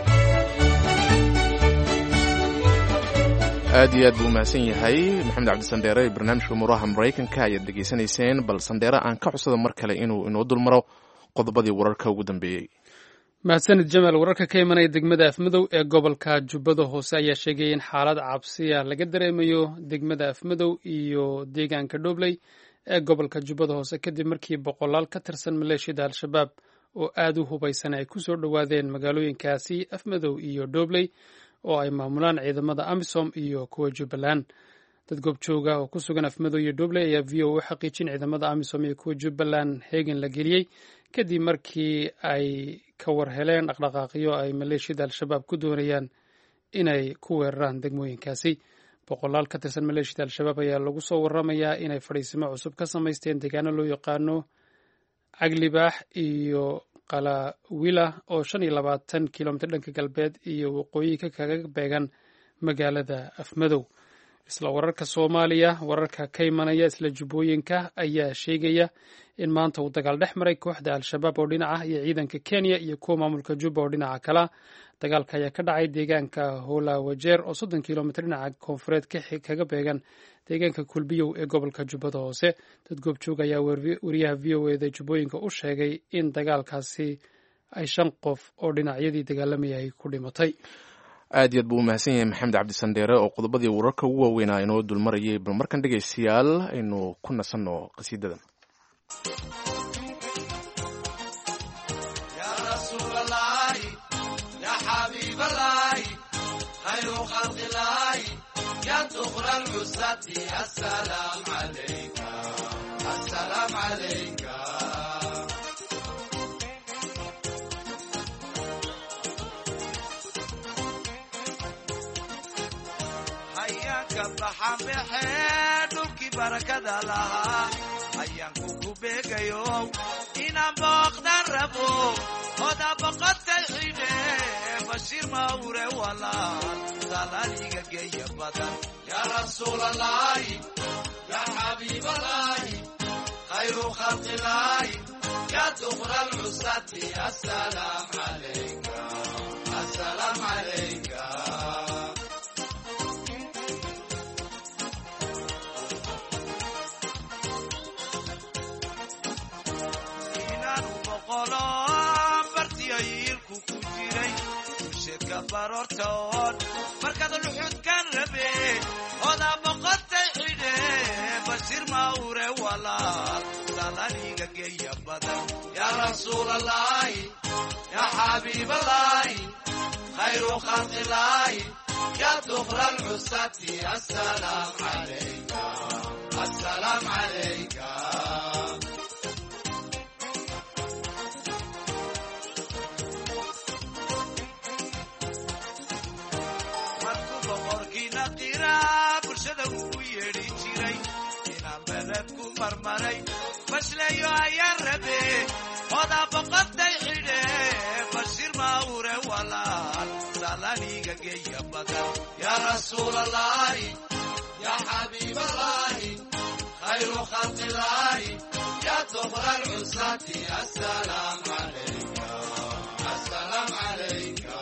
aad iyo aad buu mahadsan yahay maxamed cabdi sandheere. barnaamijka amuuraha Maraykanka ayaad degaysanayseen, bal sandheere aan ka codsado mar kale inuu inoo dulmaro qodobadii wararka ugu dambeeyey. mahadsanid Jamal. wararka ka imanaya degmada Afmadow ee gobolka Jubbada Hoose ayaa sheegay in xaalad cabsiya laga dareemayo degmada Afmadow iyo deegaanka Dhobley ee gobolka Jubbada Hoose kadib markii boqolaal ka tirsan maleeshiyada Al-Shabaab oo aad u hubaysan ay ku soo dhowaadeen magaalooyinkaasi Afmadow iyo Dhobley oo ay maamulaan ciidamada AMISOM iyo kuwa Jubbaland. dad goobjooga oo ku sugan afmadow iyo dhobley ayaa v o u xaqiijin ciidamada amisom iyo kuwa jubbaland heegan la geliyey kadib markii ay ka war heleen dhaqdhaqaaqyo ay maleeshiyada al-shabaab ku doonayaan inay ku weeraraan degmooyinkaasi boqolaal ka tirsan maleeshiyada al-shabaab ayaa lagu soo waramayaa inay fadhiisimo cusub ka samaysteen deegaano loo yaqaano caglibaax iyo qalawila oo shan iyo labaatan kilomitr dhanka galbeed iyo waqooyi ka kaga beegan magaalada afmadow. isla wararka soomaaliya wararka ka imanaya isla jubbooyinka ayaa sheegaya in maanta uu dagaal dhex maray kooxda al-shabaab oo dhinaca iyo ciidanka kenya iyo kuwa maamulka jubba oo dhinaca kala dagaalka ayaa ka dhacay deegaanka hoola wajeer oo soddon kilomitr dhinaca koonfureed kaga beegan deegaanka kulbiyow ee gobolka jubbada hoose. dad goobjoog ayaa wariyaha v o eda jubbooyinka u sheegay in dagaalkaasi ay shan qof oo dhinacyadii dagaalamayay ku dhimatay. aad iyo aad buu u mahadsan yahay maxamed cabdisandheere oo qodobadii wararka ugu waaweynaa inoo dulmarayay bal markan dhegaystayaal aynu ku nasanno qasiidadan. dhulkii barakada lahaa ayaan kugu beegayo inaan booqdan rabo oda boqotay xidhe bashiir mawre walaal dalaaliga geeya badan yaa rasuulalaahi yaa xabiibalaahi khayru khalqilaahi yaa duqra alcusati assalaam calayka assalaam calayka barortoon markaad luxudkan rabe oda boqotay xidhe bashiir mawre walaal dalaaliga geeya badan yaa rasuulalaahi yaa xabiibalaahi khayru khalqilaahi yaa duqra alcusati assalaam calayka assalaam calayka bashlayo ayaan rabe oda boqotay xidhe bashiir mawre walaal dalaaliga geeya badan yaa rasuulalaahi yaa xabiibalaahi khayru khalqilaahi yaa duqra alcusati assalaam calayka assalaam calayka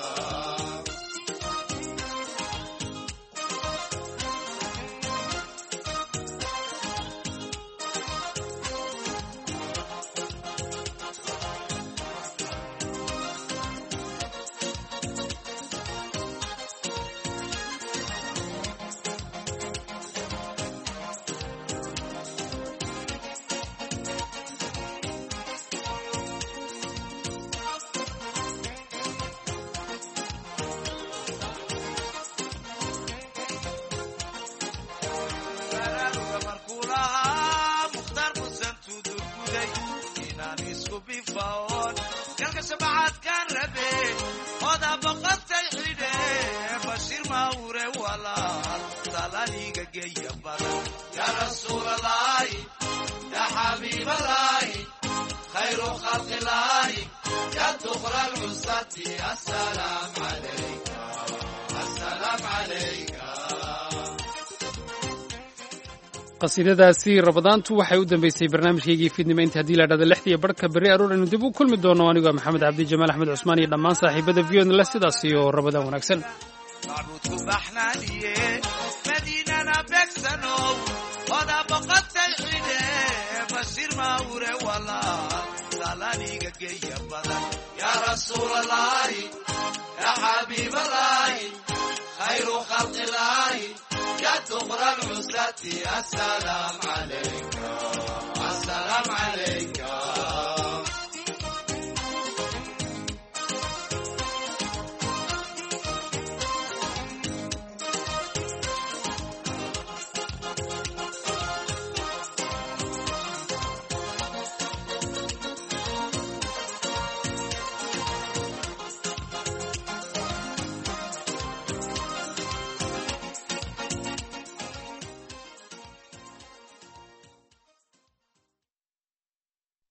qasiidadaasi rabadaantu waxay u dambeysay barnaamijkaygii fiidnimo inta haddii la dhahda lixda iyo barhka berri aroor aynu dib u kulmi doono anigoo maxamed cabdi jamaal axmed cusmaan iyo dhammaan saaxiibada v o n le sidaas iyo rabadaan wanaagsan macbuudku baxnaaniye madiinana beegsanow oda boqotay xidhe bashiir mawre walaal dalaaliga geeya badan yaa rasuulalaahi yaa xabiibalaahi khayru khalqilaahi yaa duqra alcusati assalaam calayka assalaam calayka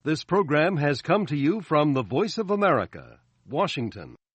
This program has come to you from the Voice of America, Washington.